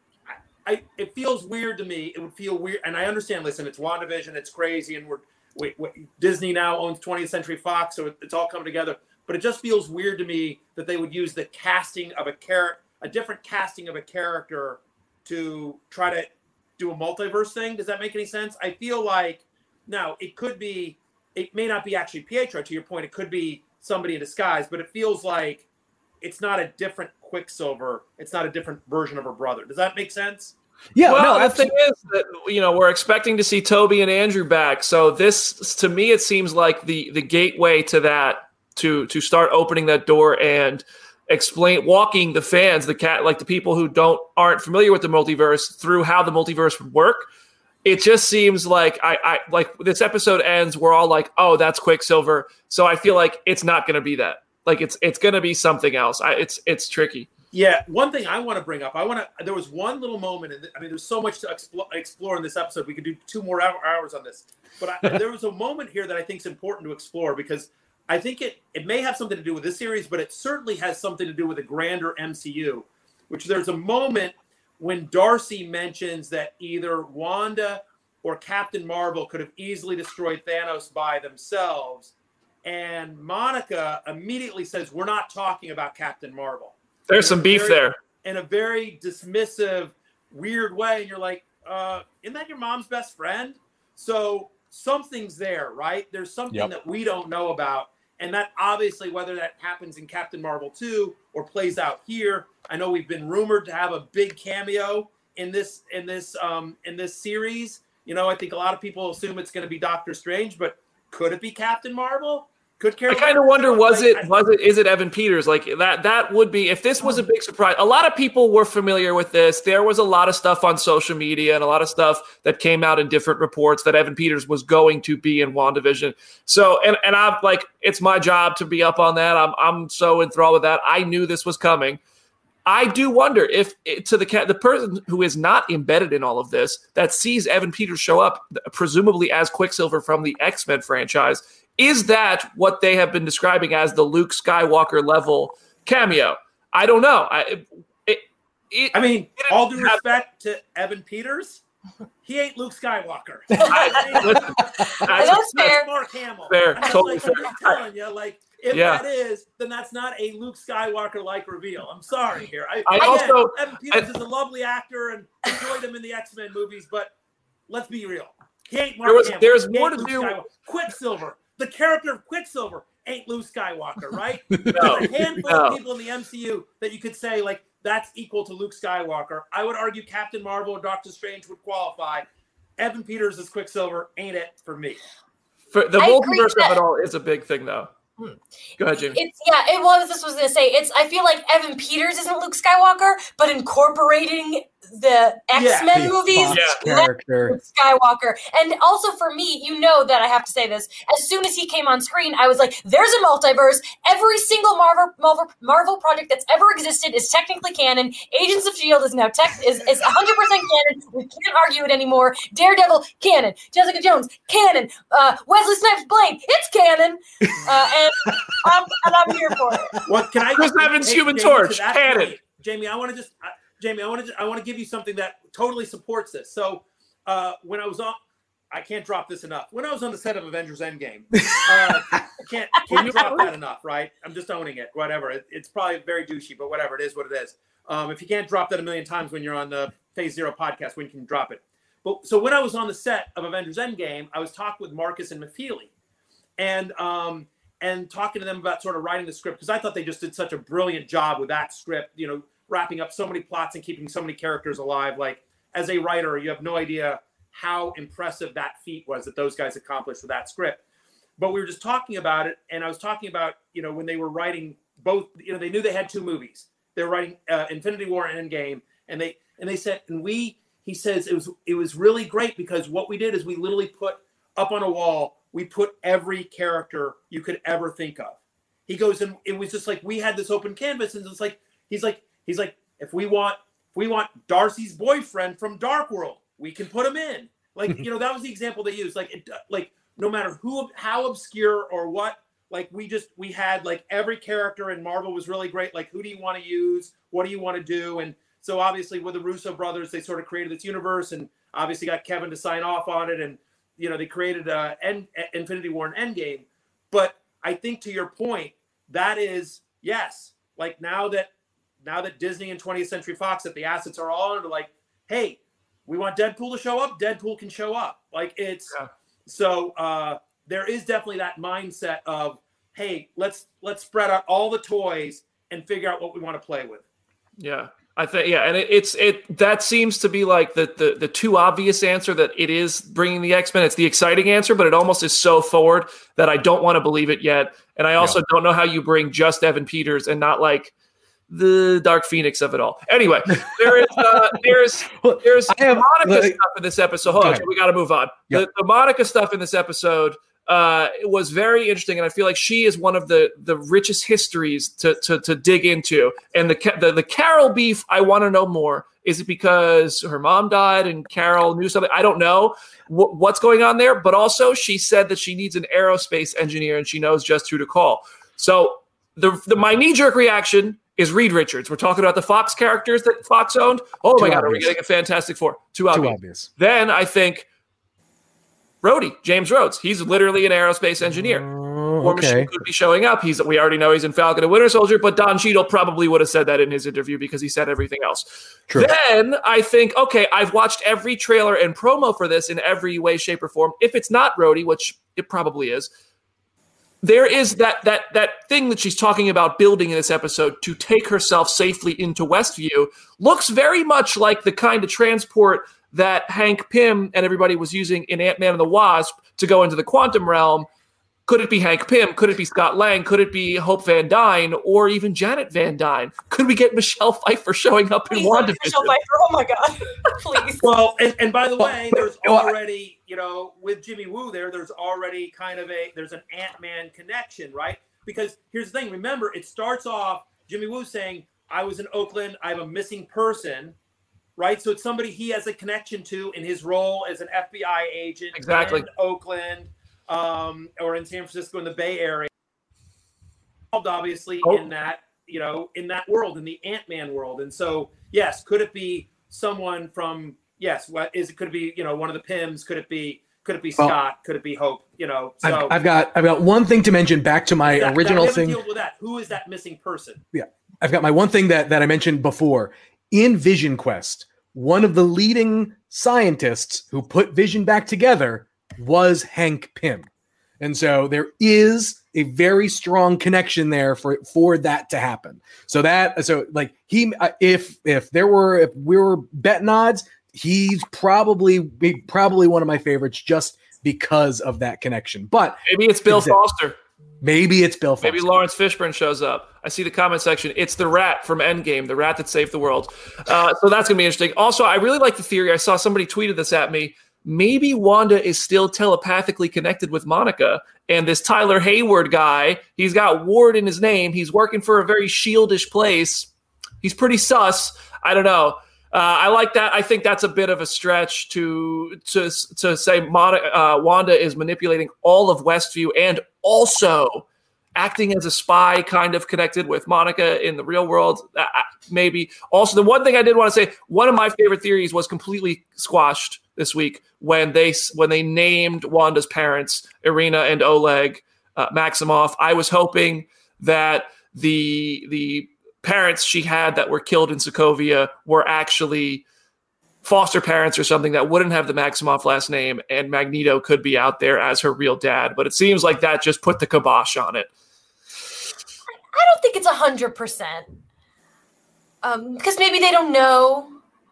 I, I, it feels weird to me. It would feel weird. And I understand, listen, it's WandaVision, it's crazy, and we're, we, we, Disney now owns twentieth Century Fox, so it, it's all coming together. But it just feels weird to me that they would use the casting of a character, a different casting of a character to try to do a multiverse thing. Does that make any sense? I feel like now it could be, it may not be actually Pietro, to your point. It could be somebody in disguise, but it feels like it's not a different Quicksilver. It's not a different version of her brother. Does that make sense? Yeah, well, no, the thing is that, you know, we're expecting to see Toby and Andrew back. So this, to me, it seems like the the gateway to that, to to start opening that door and explain, walking the fans, the cat, like the people who don't aren't familiar with the multiverse through how the multiverse would work. It just seems like I, I like this episode ends, we're all like, oh, that's Quicksilver. So I feel like it's not going to be that. Like it's it's going to be something else. I, it's it's tricky. Yeah, one thing I want to bring up, I want to. There was one little moment, in the, I mean, there's so much to explore, explore in this episode. We could do two more hour, hours on this, but I, there was a moment here that I think is important to explore because I think it it may have something to do with this series, but it certainly has something to do with a grander M C U. Which there's a moment when Darcy mentions that either Wanda or Captain Marvel could have easily destroyed Thanos by themselves, and Monica immediately says, "We're not talking about Captain Marvel." There's some beef very, there. In a very dismissive, weird way. And you're like, uh, isn't that your mom's best friend? So something's there, right? There's something Yep. that we don't know about. And that obviously, whether that happens in Captain Marvel two or plays out here, I know we've been rumored to have a big cameo in this in this um, in this series. You know, I think a lot of people assume it's going to be Doctor Strange, but could it be Captain Marvel? Could carry. I kind of wonder, was like, it, was it, is it Evan Peters? Like that, that would be, if this was a big surprise. A lot of people were familiar with this. There was a lot of stuff on social media and a lot of stuff that came out in different reports that Evan Peters was going to be in WandaVision. So, and, and I'm like, it's my job to be up on that. I'm, I'm so enthralled with that. I knew this was coming. I do wonder if to the the person who is not embedded in all of this, that sees Evan Peters show up, presumably as Quicksilver from the X-Men franchise, is that what they have been describing as the Luke Skywalker level cameo? I don't know. I, it, it, I mean, it, all due have, respect to Evan Peters, he ain't Luke Skywalker. I, listen, that's, that's fair. Mark Hamill. Fair, I'm just totally like, fair. I'm just telling you, like, if Yeah. that is, then that's not a Luke Skywalker-like reveal. I'm sorry here. I, I again, also- Evan Peters I- is a lovely actor and enjoyed him in the X-Men movies, but let's be real. He ain't Mark There was- Hamill. there's He more ain't to Luke do- Skywalker. Quicksilver, the character of Quicksilver, ain't Luke Skywalker, right? No, There's a handful no. of people in the M C U that you could say, like, that's equal to Luke Skywalker. I would argue Captain Marvel or Doctor Strange would qualify. Evan Peters as Quicksilver ain't it for me. For the I agree multiverse that- of it all is a big thing, though. Go ahead, Jamie. It's yeah. It was. This was going to say. It's. I feel like Evan Peters isn't Luke Skywalker, but incorporating the X-Men The movies, Fox Yeah. character. Luke Skywalker, and also for me, you know that I have to say this. As soon as he came on screen, I was like, "There's a multiverse. Every single Marvel Marvel, Marvel project that's ever existed is technically canon. Agents of S H I E L D is now tech is is one hundred percent canon. We can't argue it anymore. Daredevil canon. Jessica Jones canon. Uh, Wesley Snipes Blade it's canon. Uh, and I'm and I'm here for it. What can I? Chris Evans, hey, Human Jamie, to Torch, that canon. point, Jamie, I want to just, uh, Jamie, I want to, I want to give you something that totally supports this. So, uh, when I was on, I can't drop this enough. When I was on the set of Avengers Endgame, uh, I can't can't drop that enough, right? I'm just owning it. Whatever. It, it's probably very douchey, but whatever. It is what it is. Um, if you can't drop that a million times when you're on the Phase Zero podcast, when you can drop it. But so when I was on the set of Avengers Endgame, I was talking with Marcus and Mafeely, and um. and talking to them about sort of writing the script, because I thought they just did such a brilliant job with that script, you know, wrapping up so many plots and keeping so many characters alive. Like, as a writer, you have no idea how impressive that feat was that those guys accomplished with that script. But we were just talking about it, and I was talking about, you know, when they were writing both, you know, they knew they had two movies. They were writing uh, Infinity War and Endgame, and they and they said, and we, he says, it was it was really great because what we did is we literally put up on a wall, we put every character you could ever think of. He goes, and it was just like we had this open canvas, and it's like he's like he's like if we want if we want Darcy's boyfriend from Dark World, we can put him in. Like, you know, that was the example they used. Like it, like no matter who, how obscure or what, like we just we had like every character in Marvel was really great. Like, who do you want to use? What do you want to do? And so obviously with the Russo brothers, they sort of created this universe, and obviously got Kevin to sign off on it, and you know, they created uh, End, Infinity War and Endgame. But I think to your point, that is, yes, like now that now that Disney and twentieth Century Fox, that the assets are all under, like, hey, we want Deadpool to show up, Deadpool can show up. Like, it's, yeah. so uh, there is definitely that mindset of, hey, let's let's spread out all the toys and figure out what we want to play with. Yeah. I think, yeah, and it, it's it that seems to be like the, the the too obvious answer that it is bringing the X-Men. It's the exciting answer, but it almost is so forward that I don't want to believe it yet. And I also yeah. don't know how you bring just Evan Peters and not like the Dark Phoenix of it all. Anyway, there is uh, there's there's have, Monica like, stuff in this episode. Hold on, we got to move on. Yep. The, the Monica stuff in this episode uh, was very interesting, and I feel like she is one of the the richest histories to to, to dig into. And the, the the Carol beef, I want to know more. Is it because her mom died and Carol knew something? I don't know w- what's going on there. But also, she said that she needs an aerospace engineer, and she knows just who to call. So the the my knee jerk reaction is Reed Richards. We're talking about the Fox characters that Fox owned. Oh my Too God, obvious. Are we getting a Fantastic Four? Too obvious. Too obvious. Then I think Rhodey, James Rhodes. He's literally an aerospace engineer. Uh, War okay. Machine could be showing up. He's we already know he's in Falcon and Winter Soldier, but Don Cheadle probably would have said that in his interview because he said everything else. True. Then I think, okay, I've watched every trailer and promo for this in every way, shape, or form. If it's not Rhodey, which it probably is, there is that that that thing that she's talking about building in this episode to take herself safely into Westview looks very much like the kind of transport that Hank Pym and everybody was using in Ant-Man and the Wasp to go into the quantum realm. Could it be Hank Pym? Could it be Scott Lang? Could it be Hope Van Dyne or even Janet Van Dyne? Could we get Michelle Pfeiffer showing up in Please, WandaVision? Michelle Pfeiffer, oh my God, please. Well, and, and by the way, there's Well, I- already, you know, with Jimmy Woo there, there's already kind of a, there's an Ant-Man connection, right? Because here's the thing, remember, it starts off Jimmy Woo saying, I was in Oakland, I have a missing person, right? So it's somebody he has a connection to in his role as an F B I agent Exactly. in Oakland um, or in San Francisco in the Bay Area. Obviously Oh. in that, you know, in that world, in the Ant-Man world. And so, yes, could it be someone from, yes, what is it? Could it be, you know, one of the Pyms? Could it be, could it be Well, Scott? Could it be Hope? You know, so I've, I've got I've got one thing to mention back to my that, original that, we haven't thing. dealt with that. Who is that missing person? Yeah, I've got my one thing that that I mentioned before. In Vision Quest, one of the leading scientists who put Vision back together was Hank Pym. And so there is a very strong connection there for for that to happen. So that so like he uh, if if there were if we were betting odds, he's probably be probably one of my favorites just because of that connection. But Maybe it's Bill Is it- Foster. maybe it's Bill Foster. Maybe Lawrence Fishburne shows up. I see the comment section. It's the rat from Endgame, the rat that saved the world. Uh, so that's going to be interesting. Also, I really like the theory. I saw somebody tweeted this at me. Maybe Wanda is still telepathically connected with Monica. And this Tyler Hayward guy, he's got Ward in his name. He's working for a very shieldish place. He's pretty sus. I don't know. Uh, I like that. I think that's a bit of a stretch to to to say Monica, uh, Wanda is manipulating all of Westview and also acting as a spy, kind of connected with Monica in the real world. Uh, maybe. Also, the one thing I did want to say, one of my favorite theories was completely squashed this week when they when they named Wanda's parents, Irina and Oleg uh, Maximoff. I was hoping that the the parents she had that were killed in Sokovia were actually foster parents or something that wouldn't have the Maximoff last name, and Magneto could be out there as her real dad. But it seems like that just put the kibosh on it. I don't think it's a hundred percent. Um, because maybe they don't know.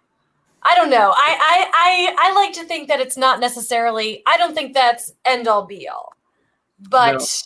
I don't know. I, I I I like to think that it's not necessarily. I don't think that's end all be all. But No.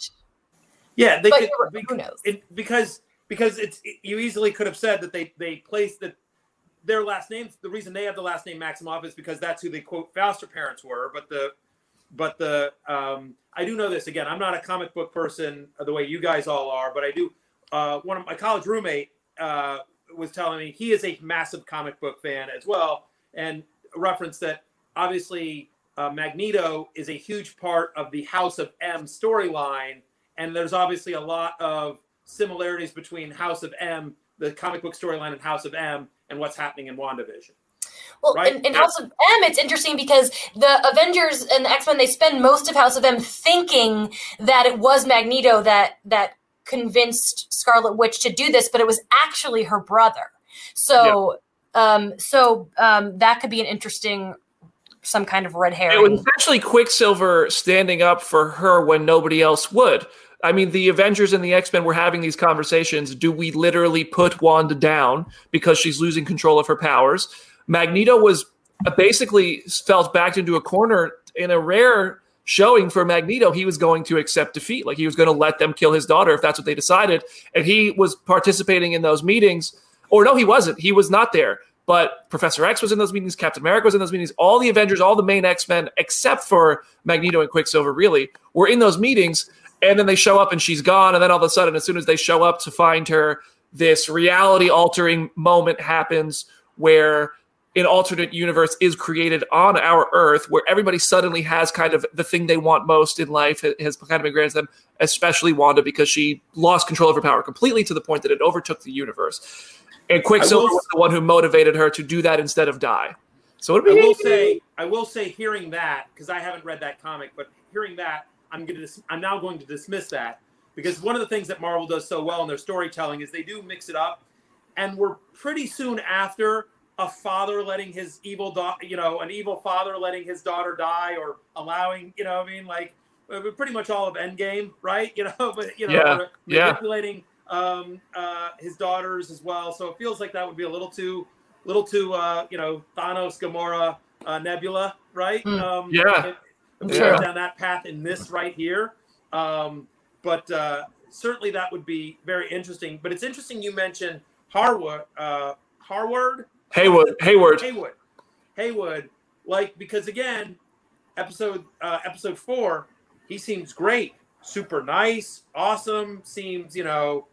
Yeah, they But could, you're- bec- who knows? It, because because it's it, you easily could have said that they they placed that their last names. The reason they have the last name Maximoff is because that's who the quote foster parents were. But the but the um, I do know this again. I'm not a comic book person the way you guys all are, but I do. Uh, one of my college roommate uh, was telling me he is a massive comic book fan as well, and referenced that obviously uh, Magneto is a huge part of the House of M storyline, and there's obviously a lot of similarities between House of M, the comic book storyline, and House of M, and what's happening in WandaVision. Well, Right? in, in House of M, it's interesting because the Avengers and the X-Men, they spend most of House of M thinking that it was Magneto that that convinced Scarlet Witch to do this, but it was actually her brother. So, um, so um, that could be an interesting, some kind of red It herring. was essentially Quicksilver standing up for her when nobody else would. I mean, the Avengers and the X-Men were having these conversations. Do we literally put Wanda down because she's losing control of her powers? Magneto was basically felt backed into a corner in a rare showing for Magneto. He was going to accept defeat. Like he was going to let them kill his daughter if that's what they decided. And he was participating in those meetings. Or no, he wasn't. He was not there. But Professor X was in those meetings. Captain America was in those meetings. All the Avengers, all the main X-Men, except for Magneto and Quicksilver, really, were in those meetings. And then they show up and she's gone. And then all of a sudden, as soon as they show up to find her, this reality-altering moment happens where an alternate universe is created on our Earth where everybody suddenly has kind of the thing they want most in life has kind of been granted them, especially Wanda, because she lost control of her power completely to the point that it overtook the universe. And Quicksilver will- was the one who motivated her to do that instead of die. So it'd I be will say, I will say, hearing that, because I haven't read that comic, but hearing that, I'm going to, dis- I'm now going to dismiss that, because one of the things that Marvel does so well in their storytelling is they do mix it up, and we're pretty soon after a father letting his evil daughter, you know, an evil father letting his daughter die, or allowing, you know, what I mean, like uh, pretty much all of Endgame, right? You know, but you know, Yeah, yeah. manipulating um, uh, his daughters as well. So it feels like that would be a little too, little too, uh, you know, Thanos, Gamora, uh, Nebula, right? Mm. Um, Yeah. it- Sure. down that path in this right here. Um, but uh, certainly that would be very interesting. But it's interesting you mentioned Harwood, uh, Harward, Haywood, Hayward, Haywood, Haywood. Like because again, episode uh, episode four, he seems great, super nice, awesome. Seems you know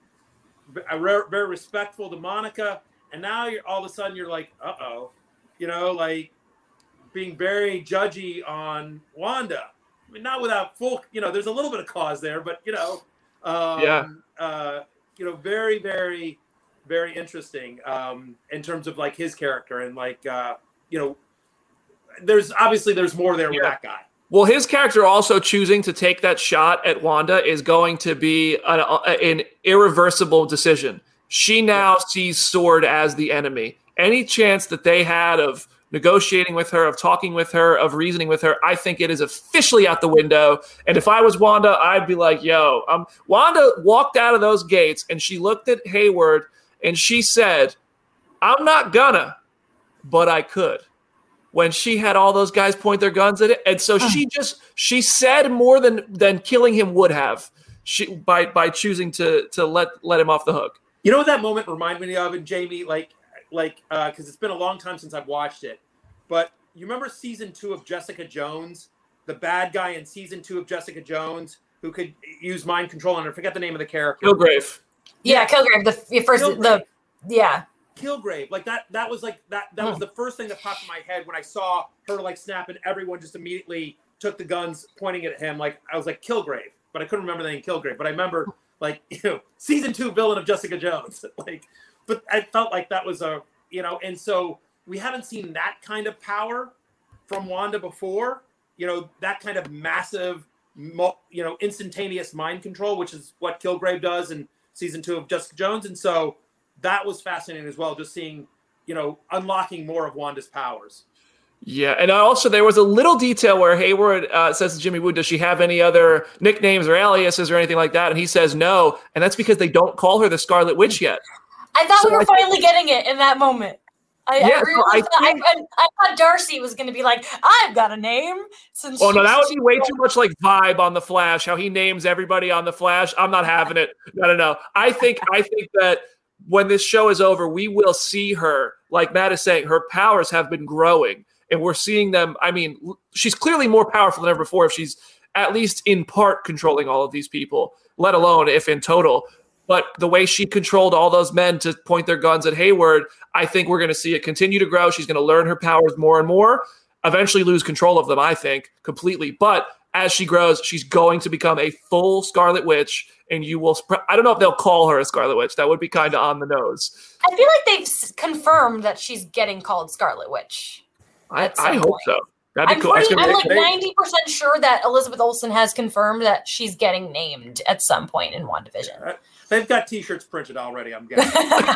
very respectful to Monica. And now you're all of a sudden you're like, uh oh, you know, like being very judgy on Wanda. I mean, not without full, you know, there's a little bit of cause there, but you know, um, yeah, uh, you know, very, very, very interesting um, in terms of like his character and like, uh, you know, there's obviously there's more there yeah. with that guy. Well, his character also choosing to take that shot at Wanda is going to be an, an irreversible decision. She now sees S W O R D as the enemy. Any chance that they had of negotiating with her, of talking with her, of reasoning with her, I think it is officially out the window. And if I was Wanda, I'd be like, yo, um, Wanda walked out of those gates and she looked at Hayward and she said, I'm not gonna, but I could. When she had all those guys point their guns at it. And so she just, she said more than, than killing him would have she, by, by choosing to, to let, let him off the hook. You know what that moment reminded me of, and Jamie, like, like, uh, because it's been a long time since I've watched it, but you remember season two of Jessica Jones, the bad guy in season two of Jessica Jones who could use mind control, and I forget the name of the character. Kilgrave. Yeah, Kilgrave. The, the first, Kilgrave. the yeah. Kilgrave, like that. That was like that. That was the first thing that popped in my head when I saw her like snap, and everyone just immediately took the guns pointing at him. Like I was like Kilgrave, but I couldn't remember the name Kilgrave. But I remember. Like, you know, season two villain of Jessica Jones. Like, but I felt like that was a, you know, and so we haven't seen that kind of power from Wanda before, you know, that kind of massive, you know, instantaneous mind control, which is what Kilgrave does in season two of Jessica Jones. And so that was fascinating as well, just seeing, you know, unlocking more of Wanda's powers. Yeah, and also there was a little detail where Hayward uh, says to Jimmy Woo, does she have any other nicknames or aliases or anything like that? And he says no, and that's because they don't call her the Scarlet Witch yet. I thought So we were I think- finally getting it in that moment. I, Yeah, I, so really I thought, think- I, I, I thought Darcy was going to be like, I've got a name. Since Oh, no, she- that would she- be way too much like vibe on The Flash, how he names everybody on The Flash. I'm not having it. No, no, no. I think, I think that when this show is over, we will see her, like Matt is saying, her powers have been growing. And we're seeing them. I mean, she's clearly more powerful than ever before if she's at least in part controlling all of these people, let alone if in total. But the way she controlled all those men to point their guns at Hayward, I think we're going to see it continue to grow. She's going to learn her powers more and more, eventually lose control of them, I think, completely. But as she grows, she's going to become a full Scarlet Witch. And you will, I don't know if they'll call her a Scarlet Witch. That would be kind of on the nose. I feel like they've s- confirmed that she's getting called Scarlet Witch. I, At some I hope point. so. That'd be I'm, cool. That's pretty, gonna I'm be- like ninety percent sure that Elizabeth Olsen has confirmed that she's getting named at some point in WandaVision. Uh, They've got T-shirts printed already, I'm guessing.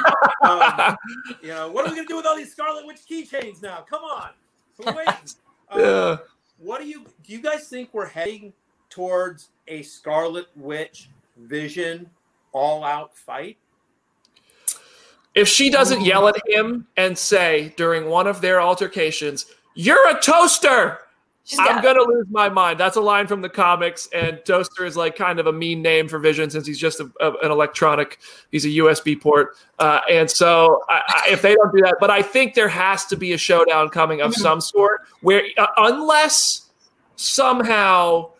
um, you know, what are we going to do with all these Scarlet Witch keychains now? Come on. We're waiting. Um, Yeah. What do you do you guys think we're heading towards a Scarlet Witch Vision all-out fight? If she doesn't yell at him and say during one of their altercations, "You're a toaster," She's I'm got- going to lose my mind. That's a line from the comics, and toaster is like kind of a mean name for Vision since he's just a, a, an electronic. He's a U S B port. Uh, and so I, I, if they don't do that, but I think there has to be a showdown coming of some sort where uh, unless somehow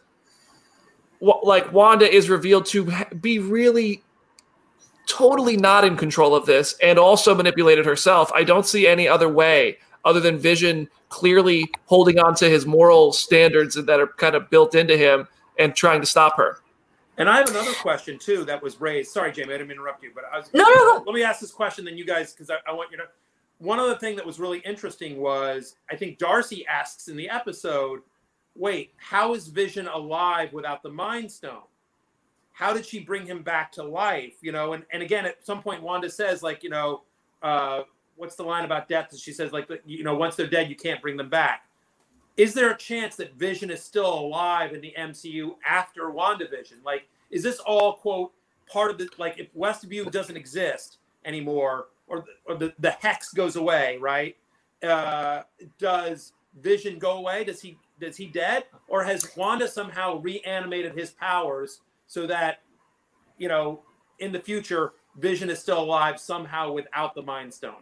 w- like Wanda is revealed to ha- be really totally not in control of this and also manipulated herself, I don't see any other way other than Vision clearly holding on to his moral standards that are kind of built into him and trying to stop her. And I have another question too that was raised. Sorry, Jamie, I didn't mean to interrupt you, but I was. No, no, no. Let me ask this question, then you guys, because I, I want you to. One other thing that was really interesting was I think Darcy asks in the episode, "Wait, how is Vision alive without the Mind Stone? How did she bring him back to life?" You know, and and again, at some point, Wanda says, like, you know, uh, what's the line about death? She says, like, you know, once they're dead, you can't bring them back. Is there a chance that Vision is still alive in the M C U after WandaVision? Like, is this all, quote, part of the, like, if Westview doesn't exist anymore, or, or the, the hex goes away, right? Uh, does Vision go away? Does he, is he dead, or has Wanda somehow reanimated his powers so that, you know, in the future, Vision is still alive somehow without the Mind Stone?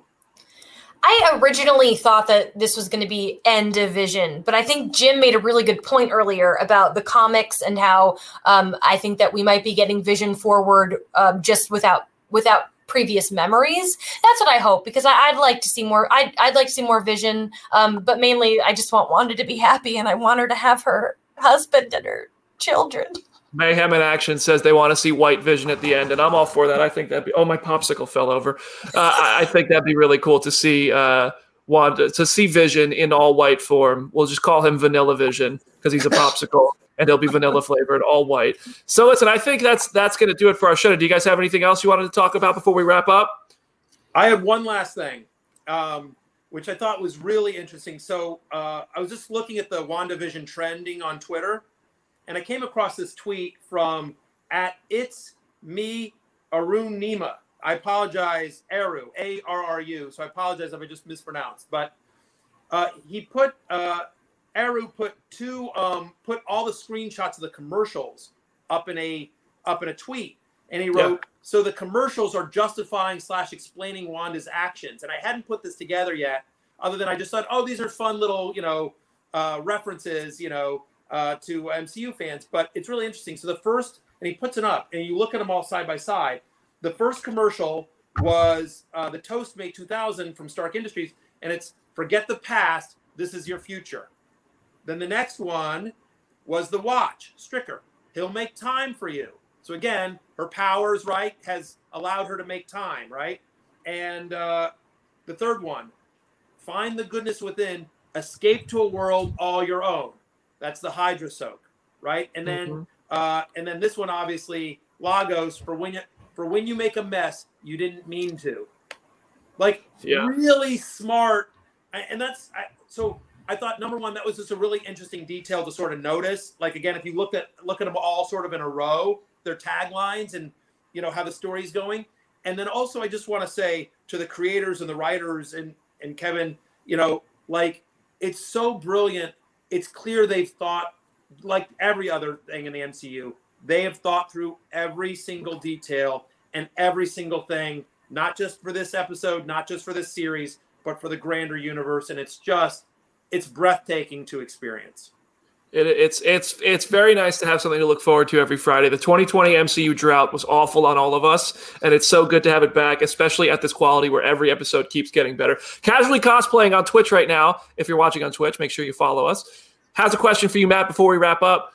I originally thought that this was going to be end of Vision, but I think Jim made a really good point earlier about the comics and how um, I think that we might be getting Vision forward um, just without without previous memories. That's what I hope, because I, I'd like to see more. I'd, I'd like to see more Vision, um, but mainly I just want Wanda to be happy, and I want her to have her husband and her children. Mayhem in Action says they want to see White Vision at the end, and I'm all for that. I think that'd be. Oh, my popsicle fell over. Uh, I, I think that'd be really cool to see uh, Wanda to see Vision in all white form. We'll just call him Vanilla Vision because he's a popsicle, and he'll be vanilla flavored, all white. So listen, I think that's that's going to do it for our show. Do you guys have anything else you wanted to talk about before we wrap up? I have one last thing, um, which I thought was really interesting. So uh, I was just looking at the WandaVision trending on Twitter, and I came across this tweet from at It's Me Arun Nima. I apologize, Aru, A R R U. So I apologize if I just mispronounced. But uh, he put uh, Aru put two um, put all the screenshots of the commercials up in a up in a tweet, and he wrote, yeah. So the commercials are justifying slash explaining Wanda's actions. And I hadn't put this together yet, other than I just thought, oh, these are fun little you know uh, references, you know. Uh, to M C U fans, but it's really interesting. So the first, and he puts it up, and you look at them all side by side. The first commercial was uh, the Toastmate two thousand from Stark Industries, and it's forget the past, this is your future. Then the next one was the watch, Stricker. He'll make time for you. So again, her powers, right, has allowed her to make time, right? And uh, the third one, find the goodness within, escape to a world all your own. That's the Hydra soak, right? And then, mm-hmm. uh, and then this one, obviously, Lagos for when you for when you make a mess, you didn't mean to. Like, yeah. Really smart, and that's I, so. I thought number one, that was just a really interesting detail to sort of notice. Like again, if you look at look at them all sort of in a row, their taglines and you know how the story's going. And then also, I just want to say to the creators and the writers and and Kevin, you know, like it's so brilliant. It's clear they've thought, like every other thing in the M C U, they have thought through every single detail and every single thing, not just for this episode, not just for this series, but for the grander universe. And it's just, it's breathtaking to experience. It, it's it's it's very nice to have something to look forward to every Friday. The twenty twenty M C U drought was awful on all of us, and it's so good to have it back, especially at this quality where every episode keeps getting better. Casually Cosplaying on Twitch right now. If you're watching on Twitch, make sure you follow us. Has a question for you, Matt, before we wrap up.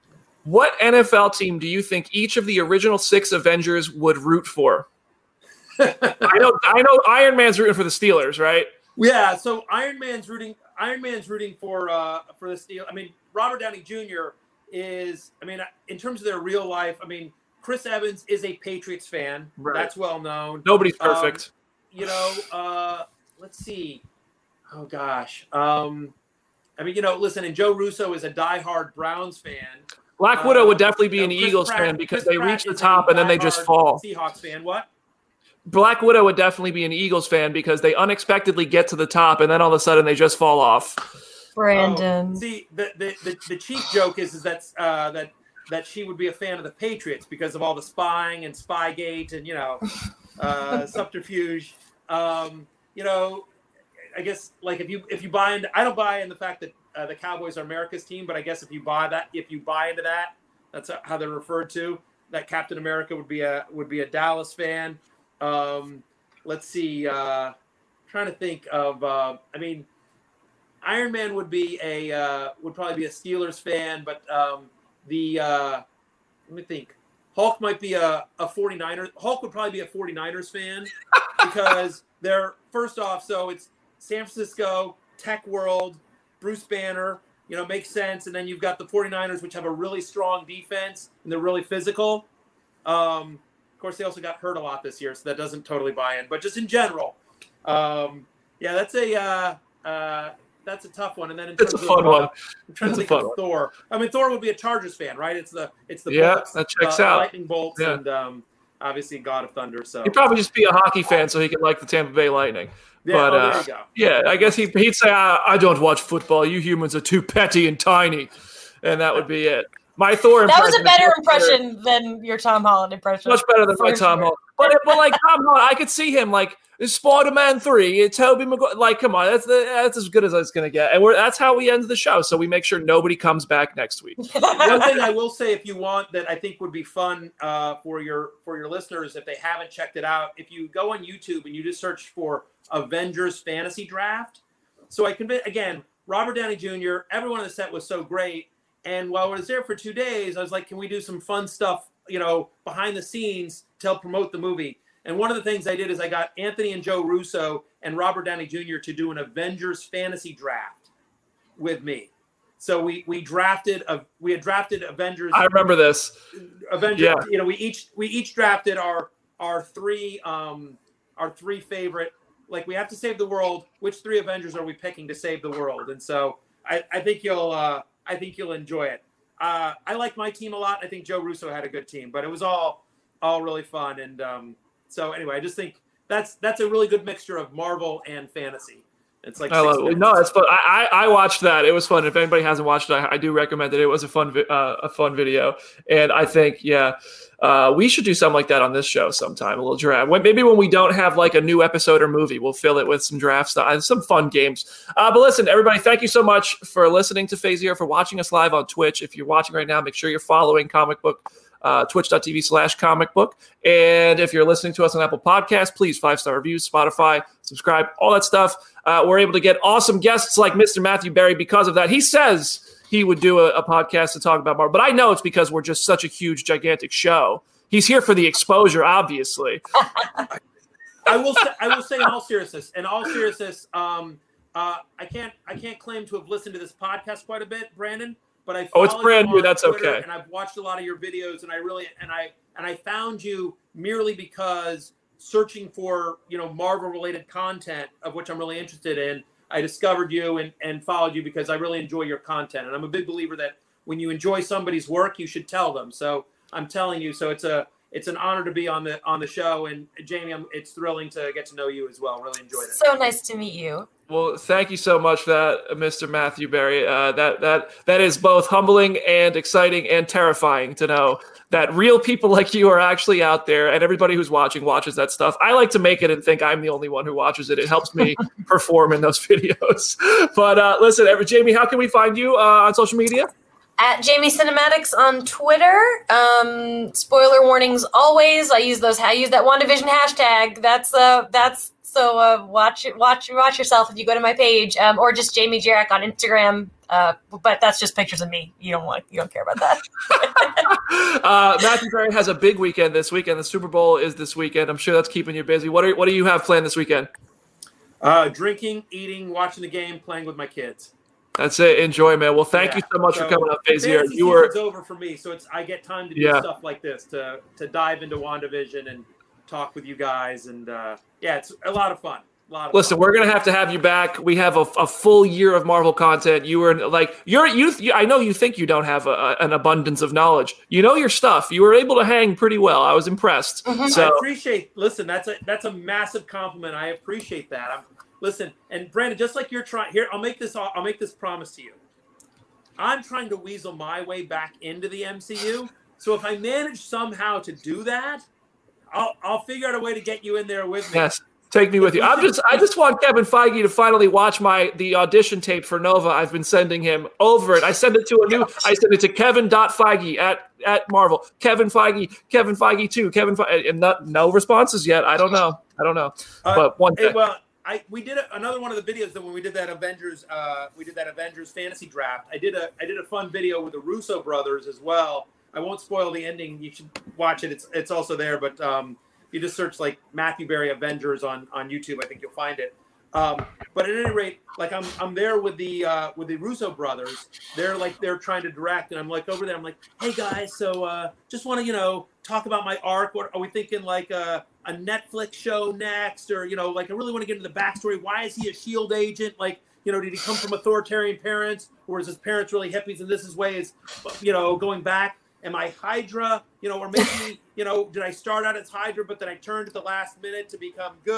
What N F L team do you think each of the original six Avengers would root for? I know I know Iron Man's rooting for the Steelers, right? Yeah, so Iron Man's rooting Iron Man's rooting for uh, for the Steelers. I mean, Robert Downey Junior is, I mean, in terms of their real life, I mean, Chris Evans is a Patriots fan. Right. That's well known. Nobody's perfect. Um, you know, uh, let's see. Oh, gosh. Um, I mean, you know, listen, and Joe Russo is a diehard Browns fan. Black Widow uh, would definitely be you know, an Chris Eagles Pratt, fan because Chris they Pratt reach the top and then they just fall. Seahawks fan, what? Black Widow would definitely be an Eagles fan because they unexpectedly get to the top and then all of a sudden they just fall off. Brandon. Oh, see, the, the, the, the cheap joke is, is that, uh, that that she would be a fan of the Patriots because of all the spying and Spygate and, you know, uh, subterfuge. Um, you know, I guess, like, if you if you buy into – I don't buy in the fact that uh, the Cowboys are America's team, but I guess if you buy that – if you buy into that, that's how they're referred to, that Captain America would be a would be a Dallas fan. Um, let's see. Uh, trying to think of uh, – I mean – Iron Man would be a uh, would probably be a Steelers fan, but um, the uh, let me think. Hulk might be a, a 49ers. Hulk would probably be a 49ers fan because they're first off. So it's San Francisco, Tech World, Bruce Banner. You know, makes sense. And then you've got the 49ers, which have a really strong defense and they're really physical. Um, of course, they also got hurt a lot this year, so that doesn't totally buy in. But just in general, um, yeah, that's a. Uh, uh, That's a tough one, and then in terms it's a fun of, one. Uh, I'm trying it's to think of Thor. I mean, Thor would be a Chargers fan, right? It's the it's the yeah, bolts, that checks uh, out. lightning bolts, yeah. and um, obviously God of Thunder. So he'd probably just be a hockey fan, so he could like the Tampa Bay Lightning. Yeah, but oh, uh, there you go. yeah, I guess he, he'd say, I, I don't watch football. You humans are too petty and tiny. And that would be it. My Thor That was a better impression impression than your Tom Holland impression. much better than my For Tom sure. Holland. But, but like Tom Holland, I could see him like it's Spider-Man three. It's Tobey Maguire. Like, come on, that's the, that's as good as it's gonna get. And we're that's how we end the show. So we make sure nobody comes back next week. One thing I will say, if you want, that I think would be fun uh, for your for your listeners, if they haven't checked it out, if you go on YouTube and you just search for Avengers Fantasy Draft. So I convinced again, Robert Downey Junior Everyone on the set was so great. And while I was there for two days, I was like, can we do some fun stuff, you know, behind the scenes to help promote the movie? And one of the things I did is I got Anthony and Joe Russo and Robert Downey Junior to do an Avengers fantasy draft with me. So we we drafted a we had drafted Avengers. I remember this. Avengers. Yeah. You know, we each we each drafted our our three um our three favorite. Like, we have to save the world. Which three Avengers are we picking to save the world? And so I I think you'll. Uh, I think you'll enjoy it. Uh, I like my team a lot. I think Joe Russo had a good team, but it was all all really fun. And um, so anyway, I just think that's that's a really good mixture of Marvel and fantasy. It's like I love it. No, it's fun. I, I I watched that. It was fun. If anybody hasn't watched it, I, I do recommend it. It was a fun vi- uh, a fun video, and I think yeah, uh, we should do something like that on this show sometime. A little draft. When, maybe when we don't have like a new episode or movie, we'll fill it with some draft stuff, some fun games. Uh, but listen, everybody, thank you so much for listening to Phase Zero, for watching us live on Twitch. If you're watching right now, make sure you're following Comic Book. Uh, twitch.tv slash comic book. And if you're listening to us on Apple Podcasts, please five-star reviews, Spotify, subscribe, all that stuff. Uh, we're able to get awesome guests like Mister Matthew Berry because of that. He says he would do a, a podcast to talk about Marvel, but I know it's because we're just such a huge, gigantic show. He's here for the exposure, obviously. I will say, I will say in all seriousness, in all seriousness, um, uh, I can't I can't claim to have listened to this podcast quite a bit, Brandon. But I oh, it's brand new. That's Twitter, okay. And I've watched a lot of your videos, and I really and I and I found you merely because searching for you know Marvel related content, of which I'm really interested in, I discovered you and and followed you because I really enjoy your content, and I'm a big believer that when you enjoy somebody's work, you should tell them. So I'm telling you. So it's a it's an honor to be on the on the show, and Jamie, I'm, it's thrilling to get to know you as well. Really enjoyed it. So nice to meet you. Well, thank you so much for that, Mister Matthew Berry. Uh, that that that is both humbling and exciting and terrifying to know that real people like you are actually out there, and everybody who's watching watches that stuff. I like to make it and think I'm the only one who watches it. It helps me perform in those videos. But uh, listen, Jamie, how can we find you uh, on social media? At Jamie Cinematics on Twitter. Um, spoiler warnings always. I use those. I use that WandaVision hashtag. That's uh, that's. So uh, watch it, watch watch yourself if you go to my page, um, or just Jamie Jarek on Instagram. Uh, but that's just pictures of me. You don't want you don't care about that. uh, Matthew Berry has a big weekend this weekend. The Super Bowl is this weekend. I'm sure that's keeping you busy. What are what do you have planned this weekend? Uh, drinking, eating, watching the game, playing with my kids. That's it. Enjoy, man. Well, thank yeah. you so much so, for coming up, Phase Zero. You You were it's over for me, so it's I get time to do yeah. stuff like this to to dive into WandaVision and talk with you guys, and uh, yeah, it's a lot of fun. A lot of Listen, fun. we're gonna have to have you back. We have a, a full year of Marvel content. You were like you're you. you I know you think you don't have a, a, an abundance of knowledge. You know your stuff. You were able to hang pretty well. I was impressed. Mm-hmm. So I appreciate. Listen, that's a that's a massive compliment. I appreciate that. I'm, listen, and Brandon, just like you're trying here, I'll make this. I'll make this promise to you. I'm trying to weasel my way back into the M C U. So if I manage somehow to do that, I'll I'll figure out a way to get you in there with me. Yes, take me with you. I'm just I just want Kevin Feige to finally watch my the audition tape for Nova. I've been sending him over it. I send it to a new. I send it to Kevin.Feige at at Marvel. Kevin Feige, Kevin Feige too. Kevin Feige, and not, no responses yet. I don't know. I don't know. Uh, but one. Hey, well, I we did a, another one of the videos that when we did that Avengers, uh, we did that Avengers fantasy draft. I did a I did a fun video with the Russo brothers as well. I won't spoil the ending. You should watch it. It's it's also there. But um, you just search like Matthew Berry Avengers on, on YouTube. I think you'll find it. Um, but at any rate, like I'm I'm there with the uh, with the Russo brothers. They're like they're trying to direct, and I'm like over there. I'm like, hey guys, so uh, just want to you know talk about my arc. What are we thinking? Like a, a Netflix show next, or you know, like I really want to get into the backstory. Why is he a SHIELD agent? Like. You know, did he come from authoritarian parents, or is his parents really hippies and this is ways, you know, going back? Am I Hydra? You know, or maybe, you know, did I start out as Hydra, but then I turned at the last minute to become good?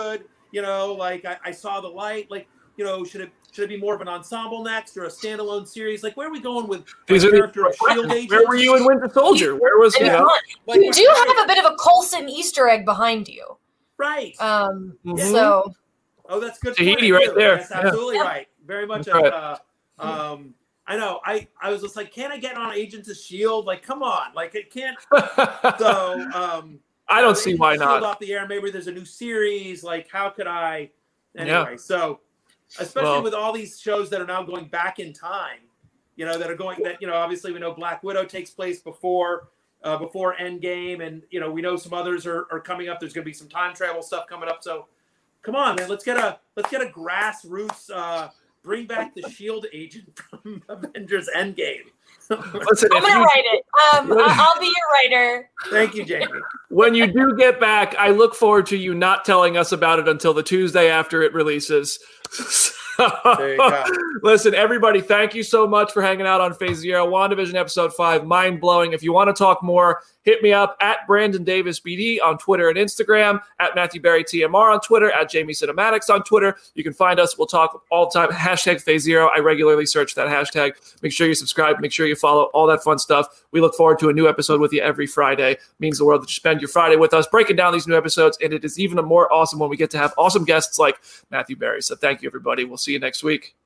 You know, like I, I saw the light. Like, you know, should it should it be more of an ensemble next or a standalone series? Like, where are we going with These the are character of the, Shield agents? Where were you in Winter Soldier? Where was And you you, know? Like, you do have a bit of a Coulson Easter egg behind you. Right. Um, Mhm. So Oh, that's good. Tahiti point, right too. there. That's absolutely Yeah. right. Very much. That's A, right. uh, um, I know. I, I was just like, can I get on Agents of Shield? Like, come on. Like, it can't. So, um, I don't see Agents why of Shield not. off the air. Maybe there's a new series. Like, how could I? Anyway, Yeah. so especially Well- with all these shows that are now going back in time, you know, that are going that you know, obviously we know Black Widow takes place before. Uh, before Endgame, and you know we know some others are, are coming up. There's going to be some time travel stuff coming up. So, come on, man, let's get a let's get a grassroots uh, bring back the Shield agent from Avengers Endgame. Listen, I'm if gonna you- write it. Um, I- I'll be your writer. Thank you, Jamie. when you do get back, I look forward to you not telling us about it until the Tuesday after it releases. There you go. Listen, everybody, thank you so much for hanging out on Phase Zero. WandaVision Episode five, mind-blowing. If you want to talk more, hit me up at Brandon Davis B D on Twitter and Instagram, at Matthew Berry T M R on Twitter, at Jamie Cinematics on Twitter. You can find us. We'll talk all the time. Hashtag Phase Zero. I regularly search that hashtag. Make sure you subscribe. Make sure you follow. All that fun stuff. We look forward to a new episode with you every Friday. It means the world that you spend your Friday with us, breaking down these new episodes, and it is even more awesome when we get to have awesome guests like Matthew Berry. So thank you, everybody. We'll see you next week.